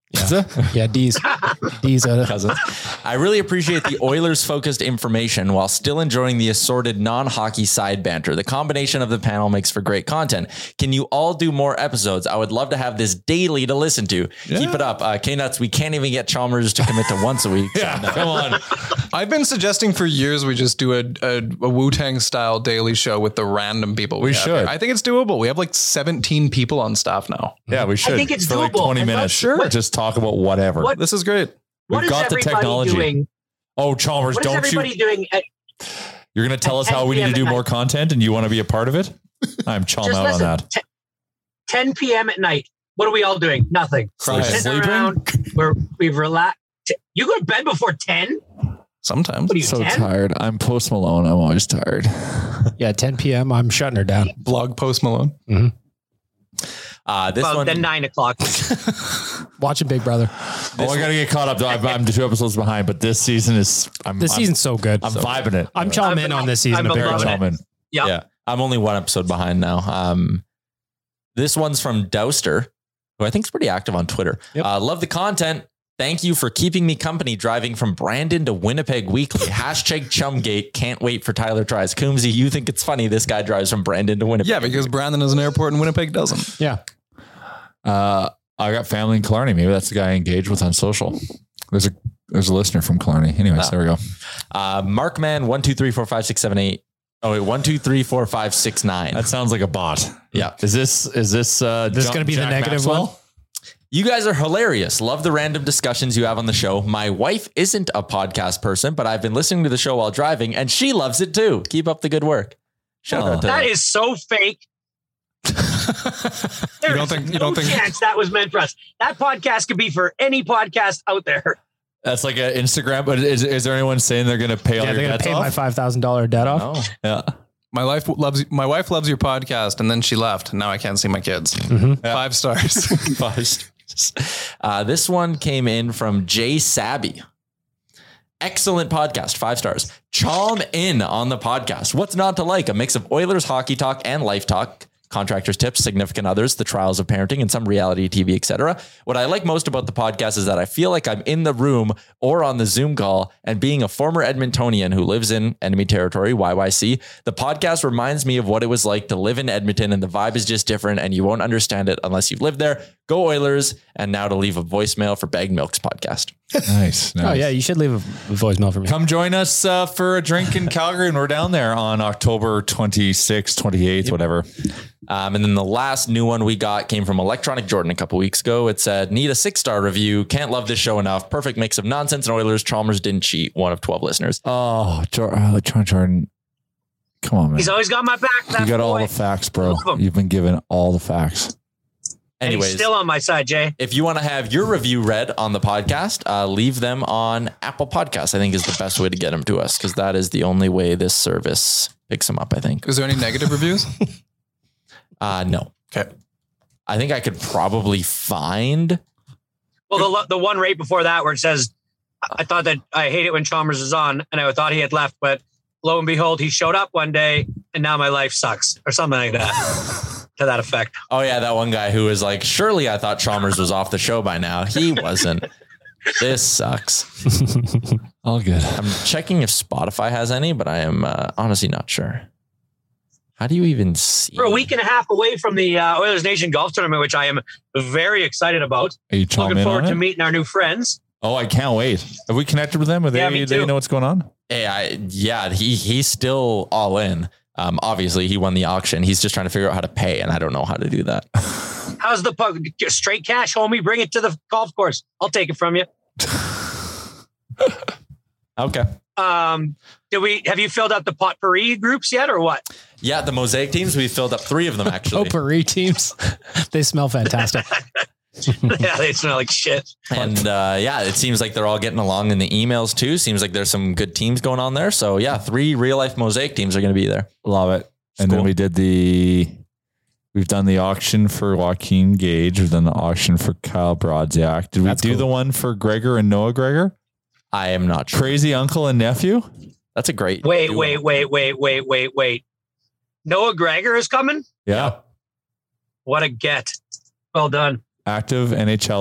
Yeah, yeah D's. D's uh, cousins. I really appreciate the Oilers-focused information while still enjoying the assorted non-hockey side banter. The combination of the panel makes for great content. Can you all do more episodes? I would love to have this daily to listen to. Yeah. Keep it up. Uh, K-Nuts, we can't even get Chalmers to commit to once a week. Yeah, so no. Come on. I've been suggesting for years we just do a, a, a Wu-Tang style daily show with the random people. We, we should. Here. I think it's doable. We have like seventeen people on staff now. Yeah, we should. I think it's for doable. like twenty minutes. Sure. What? Just talk about whatever. What? This is great. What We've is got the technology. Doing? Oh, Chalmers, what don't is everybody you? doing at, You're going to tell us how we need to do more content and you want to be a part of it? I'm Chalm out listen, on that. T- ten p.m. at night. What are we all doing? Nothing. Crying. Sitting Sleeping? around. We're, we've relaxed. You go to bed before ten? Sometimes. What are you, so ten? tired. I'm Post Malone. I'm always tired. Yeah, ten p.m. I'm shutting her down. Blog Post Malone. Mm-hmm. Uh, this well, one. Then nine o'clock. Watching Big Brother. Oh, I got to get caught up. I'm, I'm two episodes behind, but this season is. I'm, This I'm, season's so good. I'm so vibing it. I'm Chalm in on this season. I'm of Big loving Brother. it. Chalman. Yep. Yeah. I'm only one episode behind now. Um, this one's from Douster, who I think is pretty active on Twitter. Yep. Uh, love the content. Thank you for keeping me company driving from Brandon to Winnipeg weekly. Hashtag Chumgate. Can't wait for Tyler tries. Coombsy, you think it's funny this guy drives from Brandon to Winnipeg? Yeah, because Brandon is an airport and Winnipeg doesn't. Yeah. Uh, I got family in Killarney. Maybe that's the guy I engaged with on social. There's a there's a listener from Killarney. Anyways, Ah. there we go. Uh, Markman one two three four five six seven eight. Oh wait, one two three four five six nine. That sounds like a bot. Yeah. Is this is this uh, This is John- going to be Jack the negative Maxwell? one. You guys are hilarious. Love the random discussions you have on the show. My wife isn't a podcast person, but I've been listening to the show while driving, and she loves it too. Keep up the good work. Shout Oh. out to That is so fake. You don't think? You no don't think? chance that was meant for us. That podcast could be for any podcast out there. That's like an Instagram. But is is there anyone saying they're going to pay all Yeah, your they're going debts to pay my off? five thousand dollars debt off. Oh. Yeah. My life loves my wife loves your podcast, and then she left. Now I can't see my kids. Mm-hmm. Five stars. Five stars. Uh, this one came in from Jay Sabby. Excellent podcast. Five stars. Chalm in on the podcast. What's not to like? A mix of Oilers hockey talk and life talk. Contractors tips, significant others, the trials of parenting, and some reality T V, et cetera. What I like most about the podcast is that I feel like I'm in the room or on the Zoom call, and being a former Edmontonian who lives in enemy territory, Y Y C, the podcast reminds me of what it was like to live in Edmonton, and the vibe is just different, and you won't understand it unless you've lived there. Go Oilers. And now to leave a voicemail for Bag Milk's podcast. Nice, nice. Oh, yeah. You should leave a voicemail for me. Come join us uh, for a drink in Calgary, and we're down there on October twenty-sixth, twenty-eighth, whatever. Um, and then the last new one we got came from Electronic Jordan a couple weeks ago. It said, need a six-star review. Can't love this show enough. Perfect mix of nonsense and Oilers. Chalmers didn't cheat. One of twelve listeners. Oh, Electronic Jordan. Come on, man. He's always got my back. That You got boy. all the facts, bro. Love him. You've been given all the facts. And he's Anyways, still on my side, Jay. if you want to have your review read on the podcast, uh, leave them on Apple Podcasts, I think is the best way to get them to us, because that is the only way this service picks them up, I think. Is there any negative reviews? Uh, no. Okay. I think I could probably find. Well, the the one right before that where it says, I thought that I hate it when Chalmers is on, and I thought he had left, but lo and behold, he showed up one day, and now my life sucks, or something like that. To that effect. Oh, yeah, that one guy who was like, surely I thought Chalmers was off the show by now. He wasn't. This sucks. All good. I'm checking if Spotify has any, but I am uh, honestly not sure. How do you even see? We're a week and a half away from the uh, Oilers Nation Golf Tournament, which I am very excited about. Are you chiming Looking in forward on to it? meeting our new friends. Oh, I can't wait. Have we connected with them? Are they, Yeah, me they too. know what's going on? Hey, I, yeah, he he's still all in. Um, obviously, he won the auction. He's just trying to figure out how to pay, and I don't know how to do that. How's the puck? Straight cash, homie. Bring it to the golf course. I'll take it from you. Okay. Um, did we have you filled out the potpourri groups yet, or what? Yeah, the Mosaic teams, we filled up three of them, actually. Potpourri teams. They smell fantastic. Yeah, they smell like shit. And uh, yeah, it seems like they're all getting along in the emails too. Seems like there's some good teams going on there. So yeah, three real life Mosaic teams are going to be there. Love it. And Cool. then we did the, we've done the auction for Joaquin Gage. We've done the auction for Kyle Brodziak. Did we That's do cool. the one for Gregor and Noah Gregor? I am not sure. Crazy uncle and nephew? That's a great. Wait, duo. wait, wait, wait, wait, wait, wait. Noah Gregor is coming? Yeah. What a get. Well done. Active NHLer.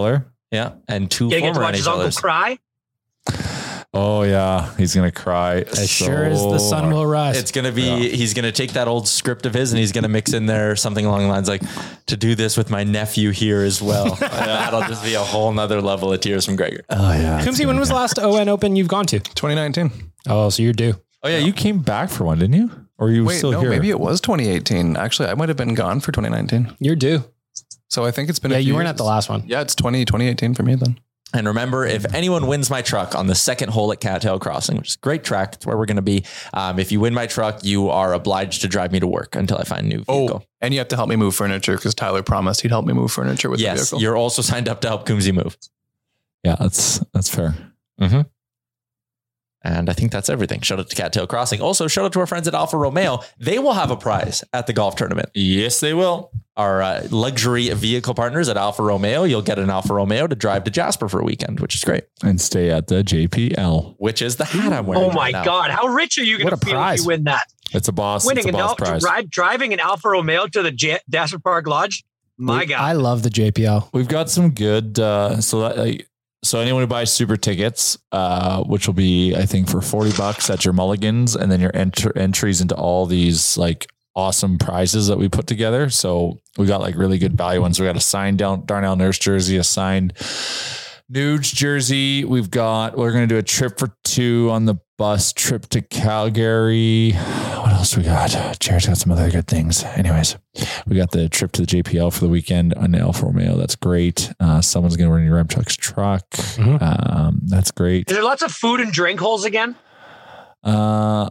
Yeah, and two Getting former to watch his uncle NHLers. cry. Oh yeah, he's gonna cry. As sure as the sun will rise. It's gonna be. He's gonna take that old script of his and he's gonna mix in there something along the lines like, "To do this with my nephew here as well." That'll just be a whole nother level of tears from Gregor. Oh yeah. Coombsy, when was the last O N Open you've gone to? twenty nineteen. Oh, so you're due. Oh yeah, you came back for one, didn't you? Or you were Wait, still no, here? maybe it was twenty eighteen. Actually, I might have been gone for twenty nineteen. You're due. So I think it's been. Yeah, a few you weren't years. at the last one. Yeah, it's twenty, twenty eighteen for me then. And remember, if anyone wins my truck on the second hole at Cattail Crossing, which is a great track, it's where we're going to be. Um, if you win my truck, you are obliged to drive me to work until I find a new vehicle. Oh, and you have to help me move furniture because Tyler promised he'd help me move furniture with the Yes, vehicle. you're also signed up to help Coombsy move. Yeah, that's that's fair. Mm-hmm. And I think that's everything. Shout out to Cattail Crossing. Also, shout out to our friends at Alfa Romeo. They will have a prize at the golf tournament. Yes, they will. Our uh, luxury vehicle partners at Alfa Romeo. You'll get an Alfa Romeo to drive to Jasper for a weekend, which is great. And stay at the J P L, which is the hat I'm wearing. Oh my right now. God. How rich are you going to feel if you win that? It's a boss. Winning it's a an boss Al- prize. drive, driving an Alfa Romeo to the J- Jasper Park Lodge. My We- God. I love the J P L. We've got some good. Uh, so that like, so anyone who buys super tickets, uh, which will be I think for forty bucks at your Mulligans, and then your enter- entries into all these like awesome prizes that we put together. So we got like really good value ones. We got a signed down Darnell Nurse jersey, a signed Nuge jersey. We've got, we're going to do a trip for two on the bus trip to Calgary. What else we got? Jared's got some other good things. Anyways, we got the trip to the J P L for the weekend on the Alfa Romeo. That's great. Uh, someone's going to run your Remchuck's truck. Mm-hmm. Um, that's great. Is there lots of food and drink holes again? Uh,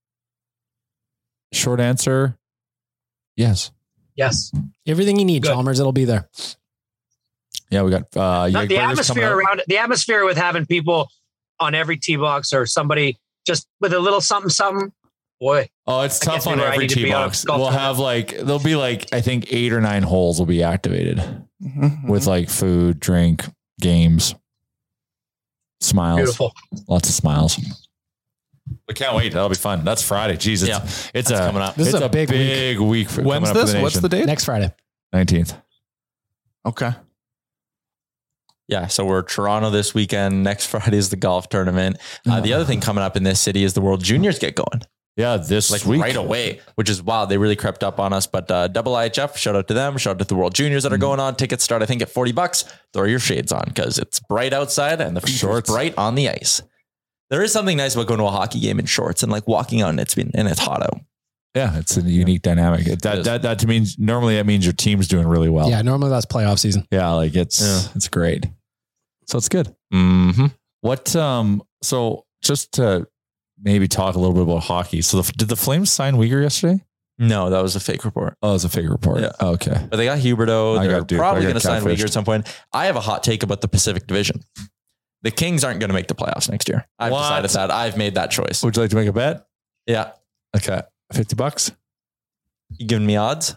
short answer. Yes. Yes. Everything you need, Good. Chalmers, it'll be there. Yeah, we got uh, Not the Jägerberger's coming atmosphere out. around it. The atmosphere with having people on every tee box or somebody just with a little something, something. Boy. Oh, it's I tough can't see on where I every need to tee be on a box. golf We'll tournament. have like, there'll be like, I think eight or nine holes will be activated with like food, drink, games, smiles. Beautiful. Lots of smiles. We can't wait. That'll be fun. That's Friday. Jesus. Yeah, it's that's a, coming up. This is it's a big week. big week. for When's coming up for this? What's nation. the date? Next Friday. nineteenth. Okay. Yeah, so we're Toronto this weekend. Next Friday is the golf tournament. Uh, the other thing coming up in this city is the World Juniors get going. Yeah, this like week. right away, which is wild. They really crept up on us. But uh, Double I H F, shout out to them. Shout out to the World Juniors that are going on. Tickets start, I think, at forty bucks. Throw your shades on because it's bright outside and the future's Shorts. bright on the ice. There is something nice about going to a hockey game in shorts and like walking on it's been and it's hot out. Yeah, it's a unique dynamic. It, that, is. that, that to means normally that means your team's doing really well. Yeah, normally that's playoff season. Yeah, like it's Yeah. it's great. So it's good. Mm-hmm. What um so just to maybe talk a little bit about hockey. So the, did the Flames sign Uyghur yesterday? No, that was a fake report. Oh, it's a fake report. Yeah. Oh, okay. But they got Huberto. I They're got duped. probably I got going to sign catfished. Uyghur at some point. I have a hot take about the Pacific Division. The Kings aren't going to make the playoffs next year. I've What? decided that. I've made that choice. Would you like to make a bet? Yeah. Okay. fifty bucks? You giving me odds?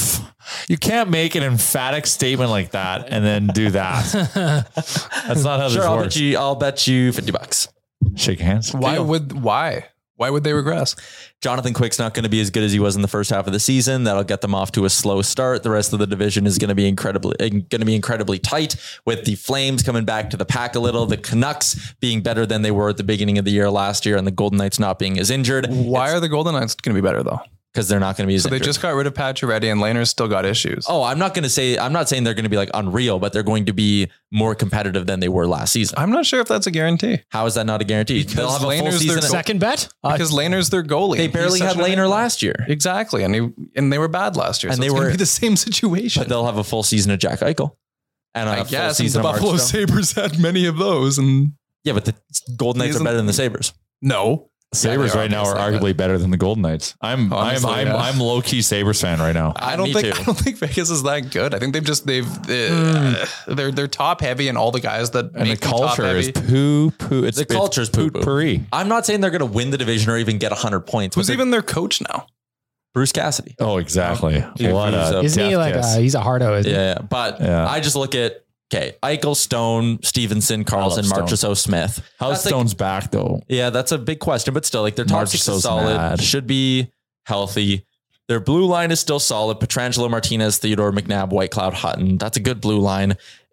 You can't make an emphatic statement like that and then do that. That's not how Sure, this I'll works. bet you. I'll bet you fifty bucks. Shake hands. Why Deal. would why? Why would they regress? Jonathan Quick's not going to be as good as he was in the first half of the season. That'll get them off to a slow start. The rest of the division is going to be incredibly going to be incredibly tight, with the Flames coming back to the pack a little, the Canucks being better than they were at the beginning of the year last year, and the Golden Knights not being as injured. Why are the Golden Knights going to be better though? Because they're not going to be as So they injured. just got rid of Pacioretty and Lehner's still got issues. Oh, I'm not going to say, I'm not saying they're going to be like unreal, but they're going to be more competitive than they were last season. I'm not sure if that's a guarantee. How is that not a guarantee? Because They'll have a full Lehner's season. their of- Second bet? Because Lehner's their goalie. They He's barely such had an Lehner impact. last year. Exactly. And he, and they were bad last year. And so they it's gonna were- be the same situation. But they'll have a full season of Jack Eichel. And a I full guess and season the of Buffalo Mark Stone. Sabres had many of those. And Yeah, but the Golden Knights are Isn't- better than the Sabres. no. Sabres Yeah, right now are obviously, arguably better than the Golden Knights. I'm Honestly, I'm I'm yeah. I'm low key Sabres fan right now. I don't Me think too. I don't think Vegas is that good. I think they've just they've uh, they're they're top heavy and all the guys that And the make them top culture is heavy. poo poo. It's The culture is poo-poo. poo-pourri. I'm not saying they're going to win the division or even get one hundred points. Who's but even their coach now? Bruce Cassidy. Oh, exactly. Dude, What who's a up? Isn't he death like kiss. uh, he's a hardo, isn't he? Yeah, but Yeah. I just look at, okay, Eichel, Stone, Stevenson, Carlson, Stone. Marchessault, Smith. How's That's like- Stone's back though? Yeah, that's a big question, but still, like their top six is Marchessault's solid, mad. should be healthy. Their blue line is still solid. Petrangelo, Martinez, Theodore, McNabb, Whitecloud, Hutton. That's a good blue line.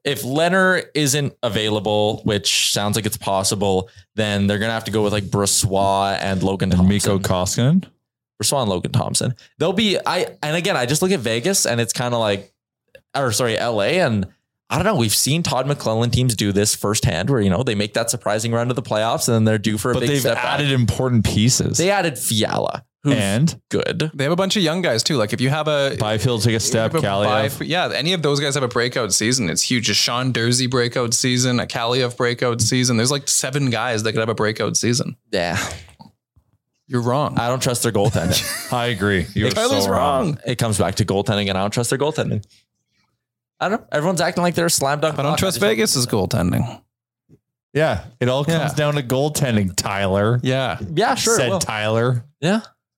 if Leonard isn't available, which sounds like it's possible, then they're going to have to go with like Brossoit and Logan and Thompson. Mikko Koskinen. Brossoit and Logan Thompson. They'll be, I, and again, I just look at Vegas and it's kind of like, or sorry, L A, and I don't know. We've seen Todd McClellan teams do this firsthand where, you know, they make that surprising run to the playoffs and then they're due for a but big they've step added back. important pieces. They added Fiala. Who's and good. They have a bunch of young guys too. Like if you have a Byfield take a step, Kaliev. Yeah, any of those guys have a breakout season. It's huge. A Sean Dursey breakout season, a Kaliev breakout season. There's like seven guys that could have a breakout season. Yeah. You're wrong. I don't trust their goaltending. I agree. You're Tyler's so wrong. wrong. It comes back to goaltending and I don't trust their goaltending. I don't know. Everyone's acting like they're a slam dunk. I don't trust Vegas' goaltending. Yeah. It all comes Yeah. down to goaltending, Tyler. Yeah. Yeah, sure. Said Well, Tyler. yeah.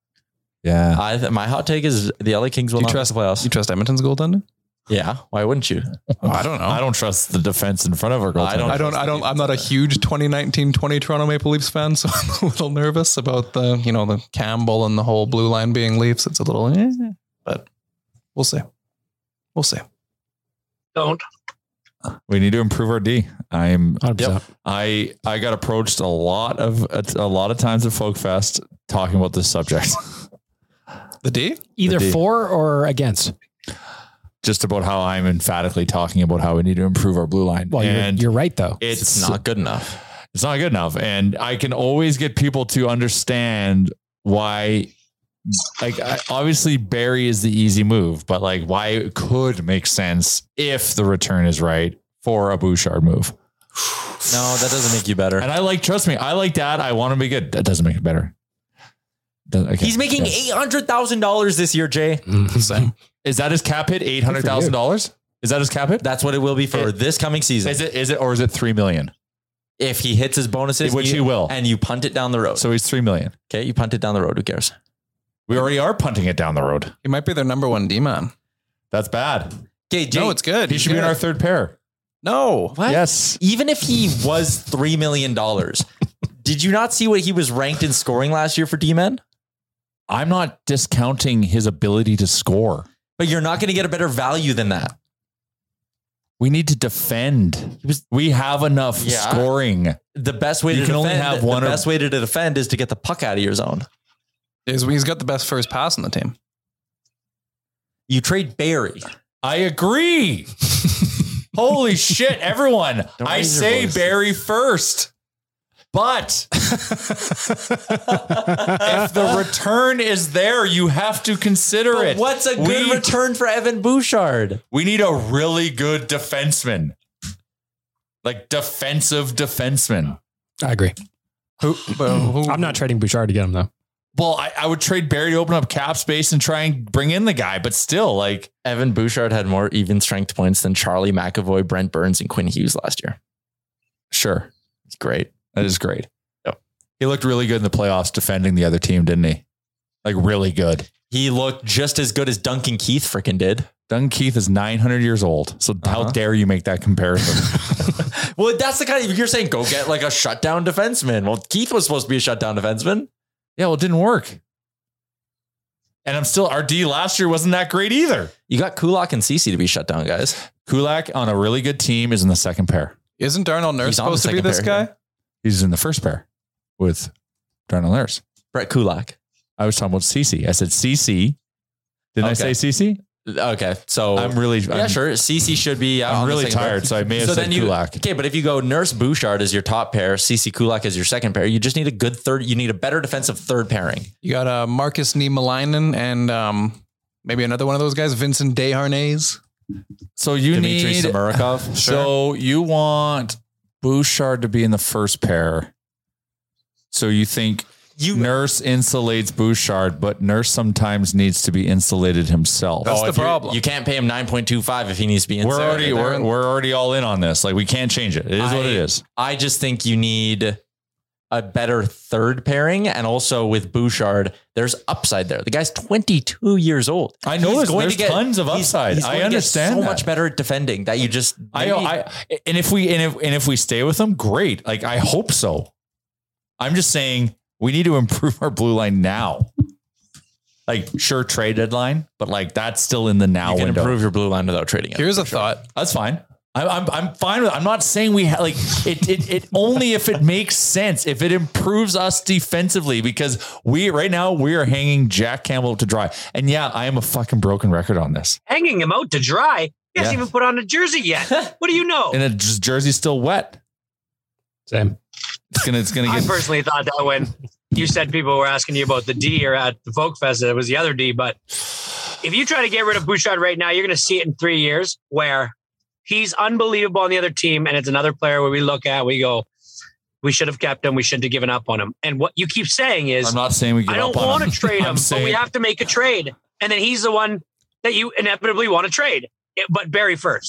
Yeah. I th- my hot take is the L A Kings will You not trust make the playoffs. You trust Edmonton's goaltending? Yeah. Why wouldn't you? Oh, I don't know. I don't trust the defense in front of our goaltender. I don't- I don't, I don't, I'm not a huge twenty nineteen twenty Toronto Maple Leafs fan, so I'm a little nervous about the, you know, the Campbell and the whole blue line being Leafs. It's a little, eh, but we'll see. We'll see. Don't. We need to improve our D. I'm, one hundred percent. I, I got approached a lot of, a lot of times at Folk Fest talking about this subject. The D? Either The D. for or against. Just about how I'm emphatically talking about how we need to improve our blue line. Well, you're, and you're right, though. it's, It's not good enough. It's not good enough. And I can always get people to understand why, like, I, obviously Barry is the easy move, but like why it could make sense if the return is right for a Bouchard move. No, that doesn't make you better. And I like, trust me, I like that. I want to be good. That doesn't make it better. Does- okay. He's making Yes. eight hundred thousand dollars this year, Jay. Same. Is that his cap hit? eight hundred thousand dollars? Is that his cap hit? That's what it will be for It- this coming season. Is it, is it, or is it three million? If he hits his bonuses, Which you- he will. and you punt it down the road. So he's three million. Okay, you punt it down the road. Who cares? We already are punting it down the road. He might be their number one D man. That's bad. Okay, Jay, No, it's good. He He's should be in good. our third pair. No. what? Yes. Even if he was three million dollars, did you not see what he was ranked in scoring last year for D-men? I'm not discounting his ability to score. But you're not going to get a better value than that. We need to defend. We have enough Yeah. scoring. The best way You to can defend, only have one the or- best way to defend is to get the puck out of your zone. He's, he's got the best first pass on the team. You trade Barry. I agree. Holy shit, everyone. Don't I raise your say voice. Barry first. But if the return is there, you have to consider But it. what's a good we, return for Evan Bouchard? We need a really good defenseman. Like defensive defenseman. I agree. Who, but who, I'm not trading Bouchard to get him, though. Well, I, I would trade Barry to open up cap space and try and bring in the guy, but still, like, Evan Bouchard had more even strength points than Charlie McAvoy, Brent Burns, and Quinn Hughes last year. sure. It's great. That is great. Yep. He looked really good in the playoffs defending the other team, didn't he? Like really good. He looked just as good as Duncan Keith freaking did. Duncan Keith is nine hundred years old. So how Uh-huh. dare you make that comparison? Well, that's the kind of, you're saying go get like a shutdown defenseman. Well, Keith was supposed to be a shutdown defenseman. Yeah, well, it didn't work. And I'm still, our D last year wasn't that great either. You got Kulak and Cece to be shut down, guys. Kulak on a really good team is in the second pair. Isn't Darnell Nurse He's on the supposed to be second this pair, guy? He's in the first pair with Darnell Nurse. Brett Kulak. I was talking about Cece. I said Cece. Didn't Okay. I say Cece? Okay, so I'm really, yeah, I'm, sure. Cece should be. uh, I'm on the really second pair. tired, so I may have So said then you, Kulak. okay, but if you go Nurse Bouchard as your top pair, Cece Kulak as your second pair, you just need a good third. You need a better defensive third pairing. You got uh, Marcus Niemelainen and um, maybe another one of those guys, Vincent Desharnais. So you Dmitry need, Samarikov. so you want Bouchard to be in the first pair. So you think You Nurse insulates Bouchard, but Nurse sometimes needs to be insulated himself. That's the if you're- problem. You can't pay him nine point two five if he needs to be we're inside. already we're, we're already all in on this. Like we can't change it. It is I, what it is. I just think you need a better third pairing, and also with Bouchard, there's upside there. The guy's twenty-two years old. I know He's there's, going there's to get- tons of he's- upside. he's I going to get understand so that. much better at defending that you just. I, maybe- I and if we and if and if we stay with him, great. Like I hope so. I'm just saying we need to improve our blue line now. Like sure, trade deadline, but like that's still in the now you can window. improve your blue line without trading it. Here's a for sure. thought. That's fine. I'm, I'm, I'm fine with it. I'm not saying we ha- like it, it, it only if it makes sense, if it improves us defensively, because we right now we are hanging Jack Campbell to dry. And yeah, I am a fucking broken record on this. Hanging him out to dry. He hasn't Yeah. even put on a jersey yet. What do you know? And it just jersey's still wet. Same. It's gonna, it's gonna I get. personally thought that when you said people were asking you about the D or at the Folk Fest, it was the other D. But if you try to get rid of Bouchard right now, you're going to see it in three years where he's unbelievable on the other team. And it's another player where we look at, we go, we should have kept him. We shouldn't have given up on him. And what you keep saying is, I'm not saying we give I don't up on want to him. trade him, I'm but saying- we have to make a trade. And then he's the one that you inevitably want to trade. It, but Barry first.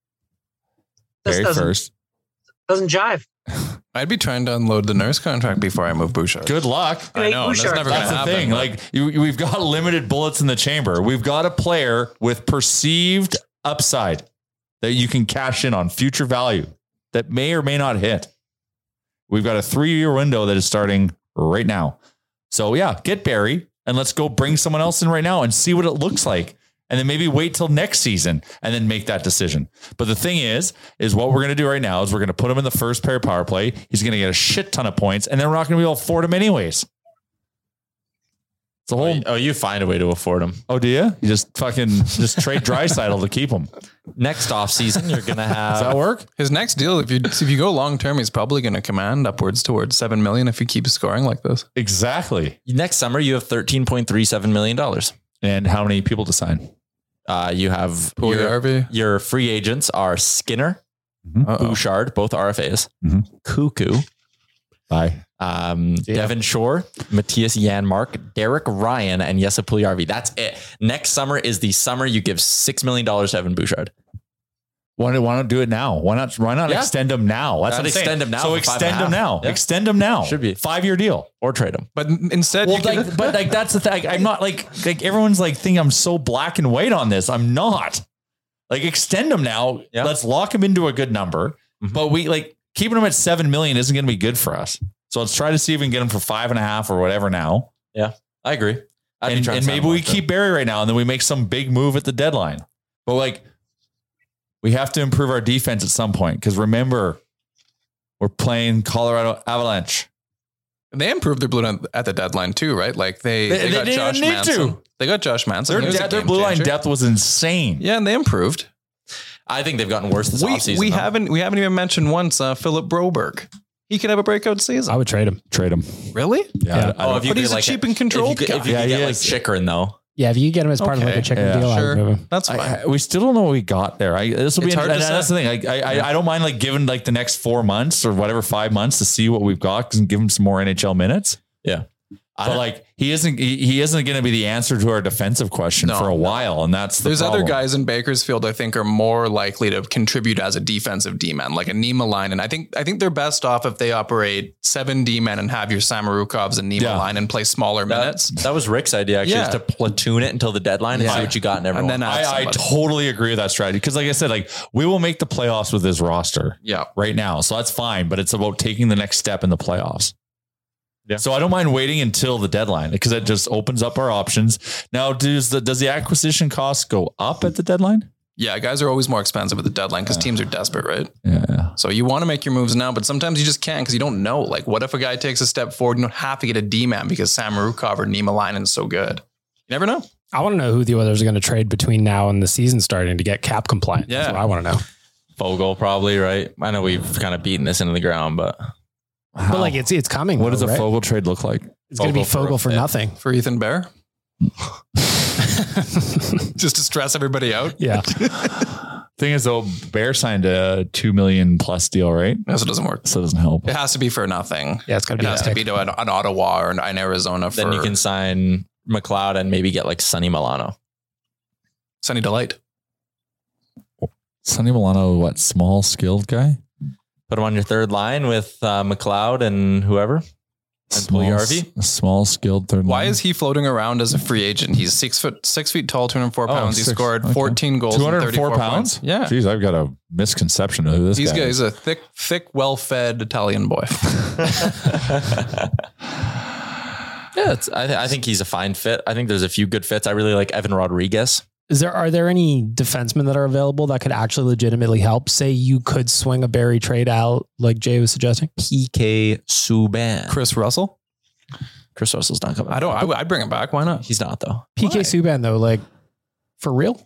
This Barry doesn't, first. doesn't jive. I'd be trying to unload the Nurse contract before I move Bouchard. Good luck. I know. That's never going to That's the happen. thing. but- Like you, we've got limited bullets in the chamber. We've got a player with perceived upside that you can cash in on, future value that may or may not hit. We've got a three-year window that is starting right now. So yeah, get Barry and let's go bring someone else in right now and see what it looks like. And then maybe wait till next season and then make that decision. But the thing is, is what we're going to do right now is we're going to put him in the first pair power play. He's going to get a shit ton of points and then we're not going to be able to afford him anyways. It's a whole. Oh, you find a way to afford him. Oh, do you? You just fucking just trade Draisaitl to keep him. Next off season, you're gonna have. Does that work? His next deal, if you if you go long term, he's probably going to command upwards towards seven million if he keeps scoring like this. Exactly. Next summer, you have thirteen point three seven million dollars. And how many people to sign? Uh, you have Poor your, Harvey. your free agents are Skinner, Uh-oh. Bouchard, both R F As, Mhm. Cuckoo, Bye. um, Devin Shore, Matthias Janmark, Derek Ryan, and Jesse Puljarvi. That's it. Next summer is the summer you give six million dollars to Evan Bouchard. Why don't, why not do it now? Why not? Why not Yeah. extend him now? That's I'd what I'm saying. extend him now So for five extend and a him half. now. Yeah. Extend him now. Should be. Five year deal. Or trade him. But instead, Well, you could, like, but like that's the thing. Like, I'm not like like everyone's like thinking I'm so black and white on this. I'm not. Like extend him now. Yeah. Let's lock him into a good number. Mhm. But we like keeping him at seven million isn't going to be good for us. So let's try to see if we can get him for five and a half or whatever now. Yeah, I agree. I'd be And, trying to and sign maybe him we long term. keep Barry right now and then we make some big move at the deadline. But like we have to improve our defense at some point because remember, we're playing Colorado Avalanche. they improved their blue line at the deadline too, right? Like they, They- they, they got didn't Josh need Manson. to. They got Josh Manson. Their, He was a de- their game blue line changer. depth was insane. Yeah, and they improved. I think they've gotten worse this We, offseason. we though. haven't we haven't even mentioned once uh, Philip Broberg. He could have a breakout season. I would trade him. Trade him. Really? Yeah. Yeah. I- I Oh, don't- if you But could, he's a like, cheap and controlled If you, guy. if you Yeah, could he get like is. Chikrin though. Yeah, if you get him as part of like a Okay. chicken Yeah. deal, Sure. I'd move him. That's fine. I, I- we still don't know what we got there. I, this will be, It's hard and to that's say. the thing. Like, I, I, I don't mind like giving like the next four months or whatever, five months to see what we've got and give him some more N H L minutes. Yeah. But like, he isn't, he, he isn't going to be the answer to our defensive question No, for a no. while. And that's the There's problem. other guys in Bakersfield I think are more likely to contribute as a defensive D-man, like a Nima line. And I think I think they're best off if they operate seven D-men and have your Samarukovs and Nima Yeah. line and play smaller minutes. That, that was Rick's idea actually, Yeah. is to platoon it until the deadline and Yeah. see what you got in everyone. And then add I, I somebody. totally agree with that strategy. Cause like I said, like we will make the playoffs with this roster Yeah. right now. So that's fine, but it's about taking the next step in the playoffs. Yeah. So I don't mind waiting until the deadline because it just opens up our options. Now, does the, does the acquisition cost go up at the deadline? Yeah, guys are always more expensive at the deadline because teams are desperate, right? Yeah. So you want to make your moves now, but sometimes you just can't because you don't know. Like, what if a guy takes a step forward? You don't have to get a D-man because Samarukov or Nima Linen is so good. You never know. I want to know who the Oilers are going to trade between now and the season starting to get cap compliant. Yeah. That's what I want to know. Fogel probably, right? I know we've kind of beaten this into the ground, but But like it's it's coming. What though, does a right? Fogel trade look like? It's going to be Fogel Fogel for- for yeah. nothing. For Ethan Bear. Just to stress everybody out. Yeah. Thing is, though, Bear signed a two million plus deal, right? Yes, it doesn't work. So it doesn't help. It has to be for nothing. Yeah, it's got to It be has a to pick. be to an, an Ottawa or an, an Arizona for then you can sign McLeod and maybe get like Sonny Milano. Sunny Delight. Sonny Milano, what small skilled guy? Put him on your third line with uh, McLeod and whoever. And Small, Puljujarvi? a small skilled third. Why line. is he floating around as a free agent? He's six foot six feet tall, two hundred four Oh, pounds. he six. scored Okay. fourteen goals, two and hundred four thirty-four pounds? points. Yeah, Jeez, I've got a misconception of who this he's guy good. is. He's a thick, thick, well-fed Italian boy. Yeah, it's, I, th- I think he's a fine fit. I think there's a few good fits. I really like Evan Rodriguez. Is there are there any defensemen that are available that could actually legitimately help? Say you could swing a Barrie trade out like Jay was suggesting. P K Subban. Chris Russell. Chris Russell's not coming. I don't. I would I'd bring him back. Why not? He's not though. P K Subban though, like for real.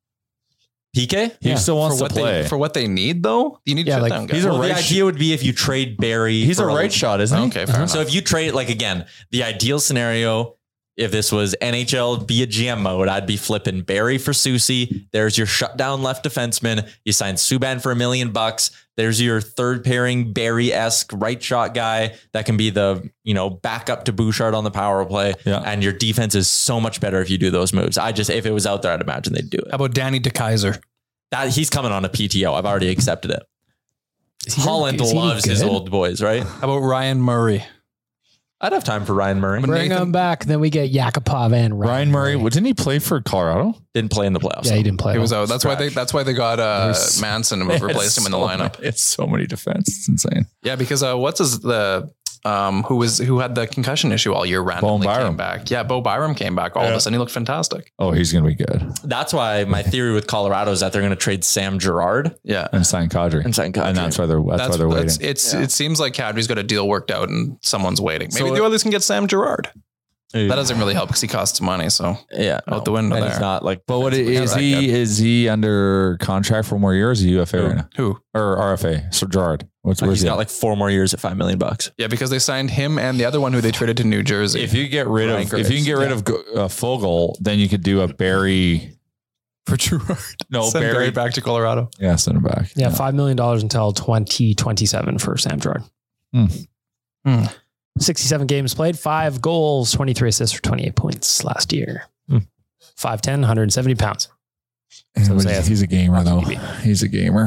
P K? He Yeah. still wants for to what play. They, for what they need, though, you need Yeah, to shut like, down guys. he's a Well, right the sh- idea would be if you trade Barrie. He's a for right shot, isn't he? Okay, fair enough. So if you trade, like again, the ideal scenario, if this was N H L be a G M mode, I'd be flipping Barrie for Soucy. There's your shutdown left defenseman. You sign Subban for a million bucks. There's your third pairing Barrie-esque right shot guy that can be the, you know, backup to Bouchard on the power play. Yeah. And your defense is so much better if you do those moves. I just, if it was out there, I'd imagine they'd do it. How about Danny DeKaiser? That he's coming on a P T O. I've already accepted it. he- Holland is he loves his good? old boys, right? How about Ryan Murray? I'd have time for Ryan Murray. Bring Nathan- him back. Then we get Yakupov and Ryan, Ryan Murray, well, didn't he play for Colorado? Didn't play in the playoffs. Yeah, he didn't play. He was well. out. That's why they. That's why they got uh, There's- Manson and It's replaced him in the so lineup. many- It's so many defense. It's insane. Yeah, because uh, what's his the um who was who had the concussion issue all year randomly Byram. came back. Yeah, Bo Byram came back all of a sudden. He looked fantastic. Oh, he's going to be good. That's why my theory with Colorado is that they're going to trade Sam Girard Yeah. And sign Kadri. and sign Kadri. And that's why they're, that's, That's, why they're that's waiting. it's it seems like Kadri's got a deal worked out and someone's waiting. Maybe So the it- Oilers can get Sam Girard. Yeah. That doesn't really help because he costs money. So yeah, out the window and there. he's not like. But what defensively is that he? good. Is he under contract for more years? Or U F A right now? Who? Or R F A? So Gerard. What's Like, where's he's he? got at? like four more years at five million bucks. Yeah, because they signed him and the other one who they traded to New Jersey. If you get rid Ryan of if you can get rid of Go- uh, Fogle, then you could do a Barrie. for Girard. No, Send Barrie. Barry back to Colorado. Yeah, send him back. Yeah, five million dollars until twenty twenty seven for Sam Girard. Hmm. Hmm. Sixty seven games played, five goals, twenty three assists for twenty eight points last year. Hmm. five ten, one hundred seventy pounds. Yeah, So but say he's a gamer though. He's a gamer.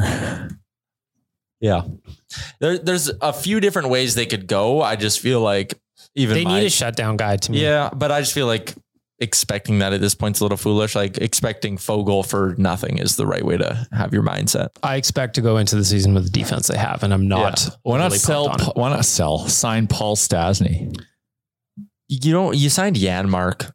Yeah, there, there's a few different ways they could go. I just feel like even They my, need a shutdown guy to me. yeah, but I just feel like expecting that at this point's a little foolish. Like expecting Fogle for nothing is the right way to have your mindset. I expect to go into the season with the defense they have, and I'm not. Yeah. Why not overly sell? pumped on it. Why not sell? Sign Paul Stasny. You don't. You signed Janmark.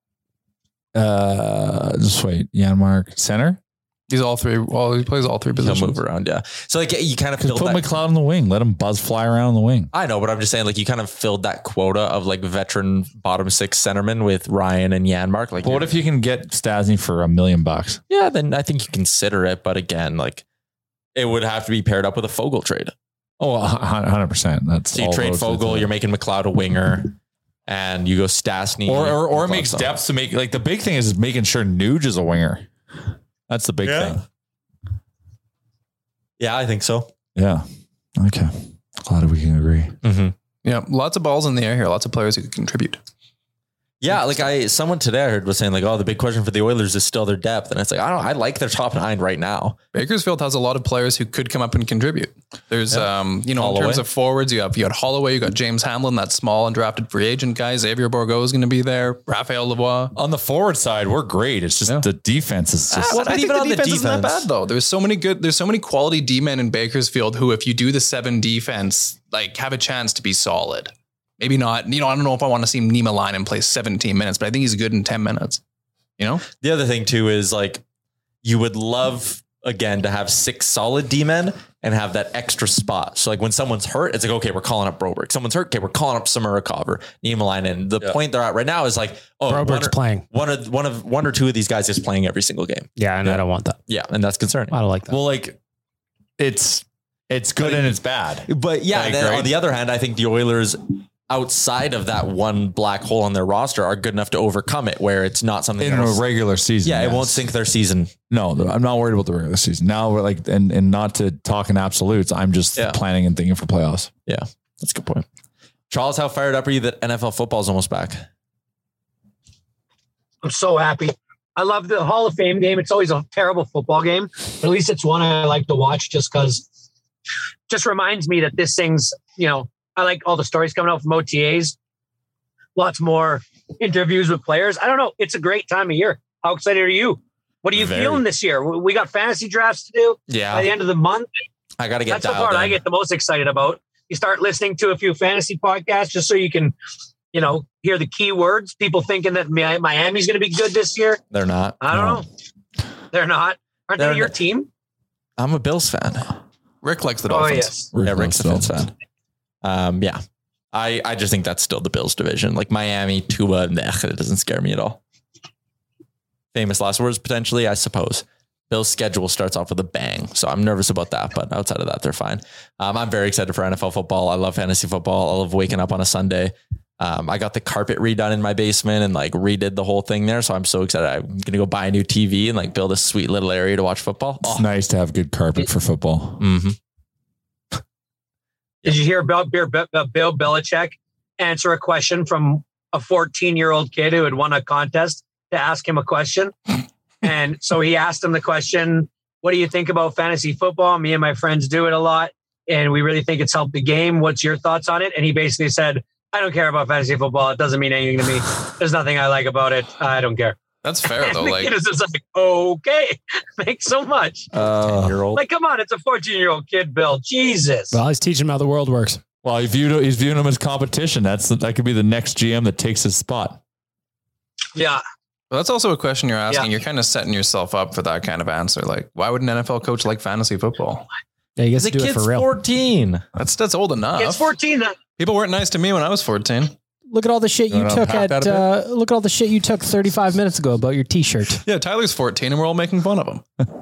Uh, just wait. Janmark center. He's all three. Well, he plays all three He'll positions. move around. Yeah. So like you kind of Just filled put that. McLeod on the wing. Let him buzz fly around the wing. I know, but I'm just saying, like, you kind of filled that quota of like veteran bottom six centermen with Ryan and Janmark. Like, But what if you can get Stasny for a million bucks? yeah, then I think you consider it. But again, like, it would have to be paired up with a Fogle trade. Oh, one hundred percent. That's So you all trade roads lead to Fogle, that. you're making McLeod a winger, and you go Stastny. or or, or McLeod's makes on. depth to make like the big thing is making sure Nuge is a winger. That's the big Yeah. thing. Yeah, I think so. Yeah. Okay. Glad we can agree. Mm-hmm. Yeah, lots of balls in the air here. Lots of players who could contribute. Yeah, like I, someone today I heard was saying like, oh, the big question for the Oilers is still their depth, and it's like I don't, I like their top nine right now. Bakersfield has a lot of players who could come up and contribute. There's, Yeah. um, you know, Holloway. in terms of forwards, you have you got Holloway, you got James Hamlin, that small undrafted free agent guy. Xavier Bourgault is going to be there. Raphael Lavoie. On the forward side, we're great. It's just Yeah. the defense is just Ah, what- I think even the on the defense isn't that defense. bad though. There's so many good. There's so many quality D men in Bakersfield who, if you do the seven defense, like have a chance to be solid. Maybe not. You know, I don't know if I want to see Nima Linen play seventeen minutes, but I think he's good in ten minutes. You know, The other thing too is like, you would love again to have six solid D men and have that extra spot. So like when someone's hurt, it's like, okay, we're calling up Broberg. Someone's hurt, okay, we're calling up Samurakov or Nima Linen. The Yeah. point they're at right now is like, oh, one Broberg's or, playing. one of one of one or two of these guys is playing every single game. Yeah, and Yeah. I don't want that. Yeah, and that's concerning. I don't like that. well, like it's it's good and it's bad. But yeah, Like, then right? on the other hand, I think the Oilers outside of that one black hole on their roster are good enough to overcome it where it's not something In a that'll- regular season. yeah, it yes. won't sink their season. No, I'm not worried about the regular season. Now we're like, and, and not to talk in absolutes, I'm just Yeah. planning and thinking for playoffs. Yeah, that's a good point. Charles, how fired up are you that N F L football is almost back? I'm so happy. I love the Hall of Fame game. It's always a terrible football game, but at least it's one I like to watch just because just reminds me that this thing's, you know, I like all the stories coming out from O T As. Lots more interviews with players. I don't know. It's a great time of year. How excited are you? What are you Very. feeling this year? We got fantasy drafts to do by the Yeah, end of the month. I got to get That's the dialed part in. I get the most excited about. You start listening to a few fantasy podcasts just so you can, you know, hear the key words. People thinking that Mi- Miami's going to be good this year. They're not. I don't No. know. They're not. Aren't They're they your not. team? I'm a Bills fan. Rick likes the Oh, Dolphins. yes. Yeah, Rick's a Bills fan. Um, yeah. I, I just think that's still the Bills division. Like Miami, Tua, nah, it doesn't scare me at all. Famous last words, potentially, I suppose. Bills' schedule starts off with a bang, so I'm nervous about that. But outside of that, they're fine. Um, I'm very excited for N F L football. I love fantasy football. I love waking up on a Sunday. Um, I got the carpet redone in my basement and like redid the whole thing there. So I'm so excited. I'm gonna go buy a new T V and like build a sweet little area to watch football. It's oh. nice to have good carpet for football. Mm-hmm. Did you hear about Bill Belichick answer a question from a fourteen-year-old kid who had won a contest to ask him a question? And so he asked him the question, what do you think about fantasy football? Me and my friends do it a lot, and we really think it's helped the game. What's your thoughts on it? And he basically said, I don't care about fantasy football. It doesn't mean anything to me. There's nothing I like about it. I don't care. That's fair, though. And the Like, kid is just like, okay, thanks so much. Uh, Like, come on, it's a fourteen-year-old kid, Bill. Jesus. Well, he's teaching him how the world works. Well, he viewed, he's viewing him as competition. That's that could be the next G M that takes his spot. Yeah. Well, that's also a question you're asking. Yeah. You're kind of setting yourself up for that kind of answer. Like, why would an N F L coach like fantasy football? Yeah, he gets The to do it kid's for real. fourteen. That's that's old enough. It's fourteen. People weren't nice to me when I was fourteen. Look at all the shit You you wanna took unpack at. that a Uh, look at all the shit you took thirty-five minutes ago about your T-shirt. Yeah, Tyler's fourteen, and we're all making fun of him.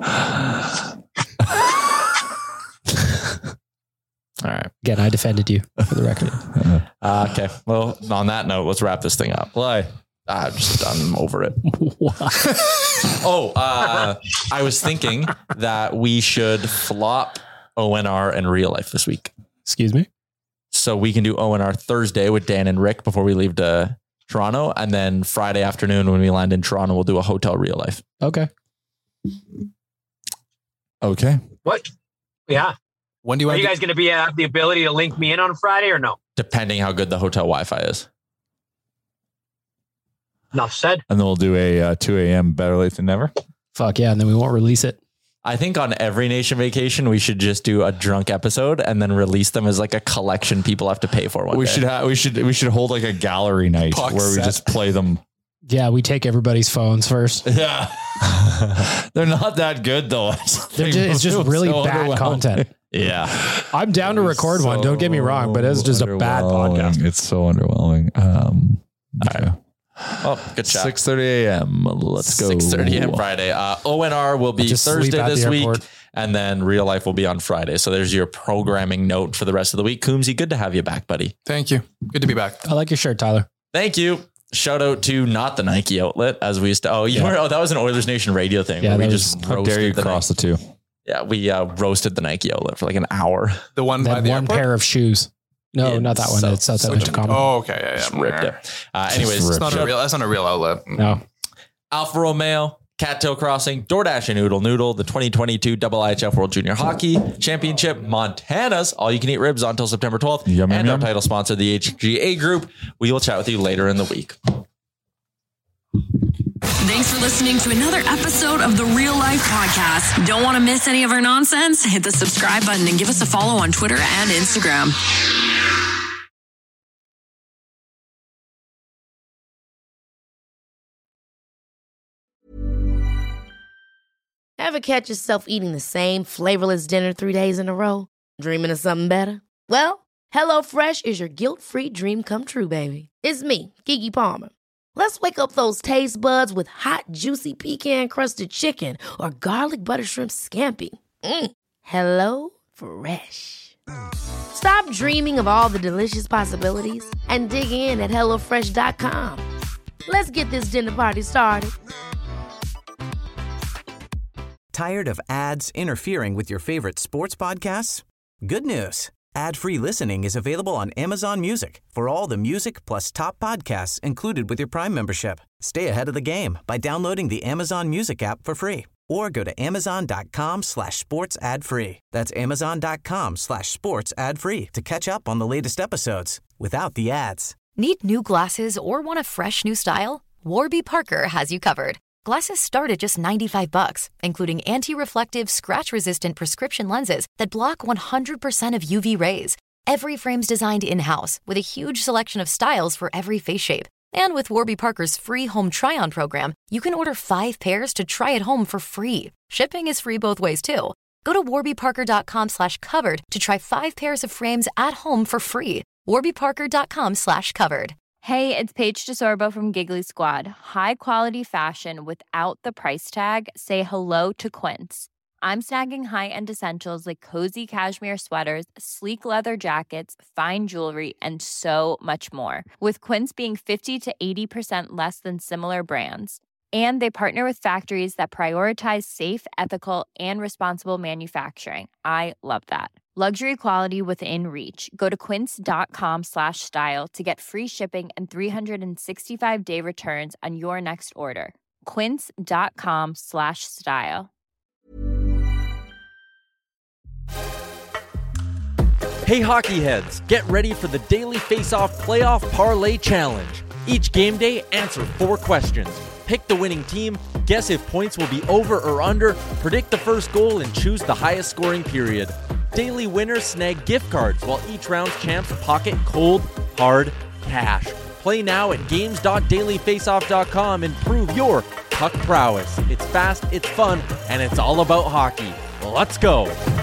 All right. Again, I defended you for the record. Uh, okay. Well, on that note, let's wrap this thing up. Why? I'm just done. I'm over it. oh, uh, I was thinking that we should flop O N R and real life this week. Excuse me? So we can do O N R Thursday with Dan and Rick before we leave to Toronto. And then Friday afternoon when we land in Toronto, we'll do a hotel real life. Okay. Okay. What? Yeah. When do you Are want you to guys going to be uh, have the ability to link me in on Friday or no? Depending how good the hotel Wi-Fi is. Enough said. And then we'll do a uh, two a.m. better late than never. Fuck yeah. And then we won't release it. I think on every nation vacation, we should just do a drunk episode and then release them as like a collection people have to pay for one We day. should have, we should, we should hold like a gallery night Puck where we set. just play them. Yeah, we take everybody's phones first. Yeah. They're not that good though. They're just, it's just really So bad underwhelming. content. Yeah. I'm down to record one. Don't get me wrong, but it's just a bad Underwhelming. podcast. It's so underwhelming. Um, okay. Oh, good chat. six thirty a.m. Let's go. six thirty a.m. Friday. Uh, O N R will be Just sleep Thursday at the this week. airport. And then real life will be on Friday. So there's your programming note for the rest of the week. Coombsy, good to have you back, buddy. Thank you. Good to be back. I like your shirt, Tyler. Thank you. Shout out to not the Nike outlet as we used to. Oh, you Yeah. were, oh, that was an Oilers Nation radio thing. Yeah, where we that just was- How roasted dare you the cross Nike. the two? Yeah, we uh, roasted the Nike outlet for like an hour. The one They by had the one airport? pair of shoes. No, Yeah, not that one. so- it's outside so of dumb. Tacoma. Oh, okay. Yeah, yeah. Just ripped it. Uh, anyways, Just That's not, a shout- real, that's not a real outlet. No. Alfa Romeo, Cattail Crossing, DoorDash and Noodle Noodle, the twenty twenty-two Double I H F World Junior Hockey Championship, Montana's all-you-can-eat ribs on until September twelfth, Yum, yum, and our yum. title sponsor, the H G A Group. We will chat with you later in the week. Thanks for listening to another episode of the Real Life Podcast. Don't want to miss any of our nonsense? Hit the subscribe button and give us a follow on Twitter and Instagram. Ever catch yourself eating the same flavorless dinner three days in a row? Dreaming of something better? Well, HelloFresh is your guilt-free dream come true, baby. It's me, Keke Palmer. Let's wake up those taste buds with hot, juicy pecan-crusted chicken or garlic butter shrimp scampi. Mm. Hello Fresh. Stop dreaming of all the delicious possibilities and dig in at hello fresh dot com. Let's get this dinner party started. Tired of ads interfering with your favorite sports podcasts? Good news. Ad-free listening is available on Amazon Music for all the music plus top podcasts included with your Prime membership. Stay ahead of the game by downloading the Amazon Music app for free or go to amazon.com slash sports ad free. That's amazon.com slash sports ad free to catch up on the latest episodes without the ads. Need new glasses or want a fresh new style? Warby Parker has you covered. Glasses start at just ninety-five bucks, including anti-reflective, scratch-resistant prescription lenses that block one hundred percent of U V rays. Every frame's designed in-house with a huge selection of styles for every face shape. And with Warby Parker's free home try-on program, you can order five pairs to try at home for free. Shipping is free both ways, too. Go to warbyparker.com slash covered to try five pairs of frames at home for free. warbyparker.com slash covered. Hey, it's Paige DeSorbo from Giggly Squad. High quality fashion without the price tag. Say hello to Quince. I'm snagging high-end essentials like cozy cashmere sweaters, sleek leather jackets, fine jewelry, and so much more. With Quince being fifty to eighty percent less than similar brands. And they partner with factories that prioritize safe, ethical, and responsible manufacturing. I love that. Luxury quality within reach. Go to quince.com slash style to get free shipping and three sixty-five day returns on your next order. Quince.com slash style. Hey hockey heads, get ready for the Daily Face-Off Playoff Parlay Challenge. Each game day, answer four questions. Pick the winning team, guess if points will be over or under, predict the first goal, and choose the highest scoring period. Daily winners snag gift cards, while each round's champs pocket cold, hard cash. Play now at games dot daily face off dot com and prove your puck prowess. It's fast, it's fun, and it's all about hockey. Let's go!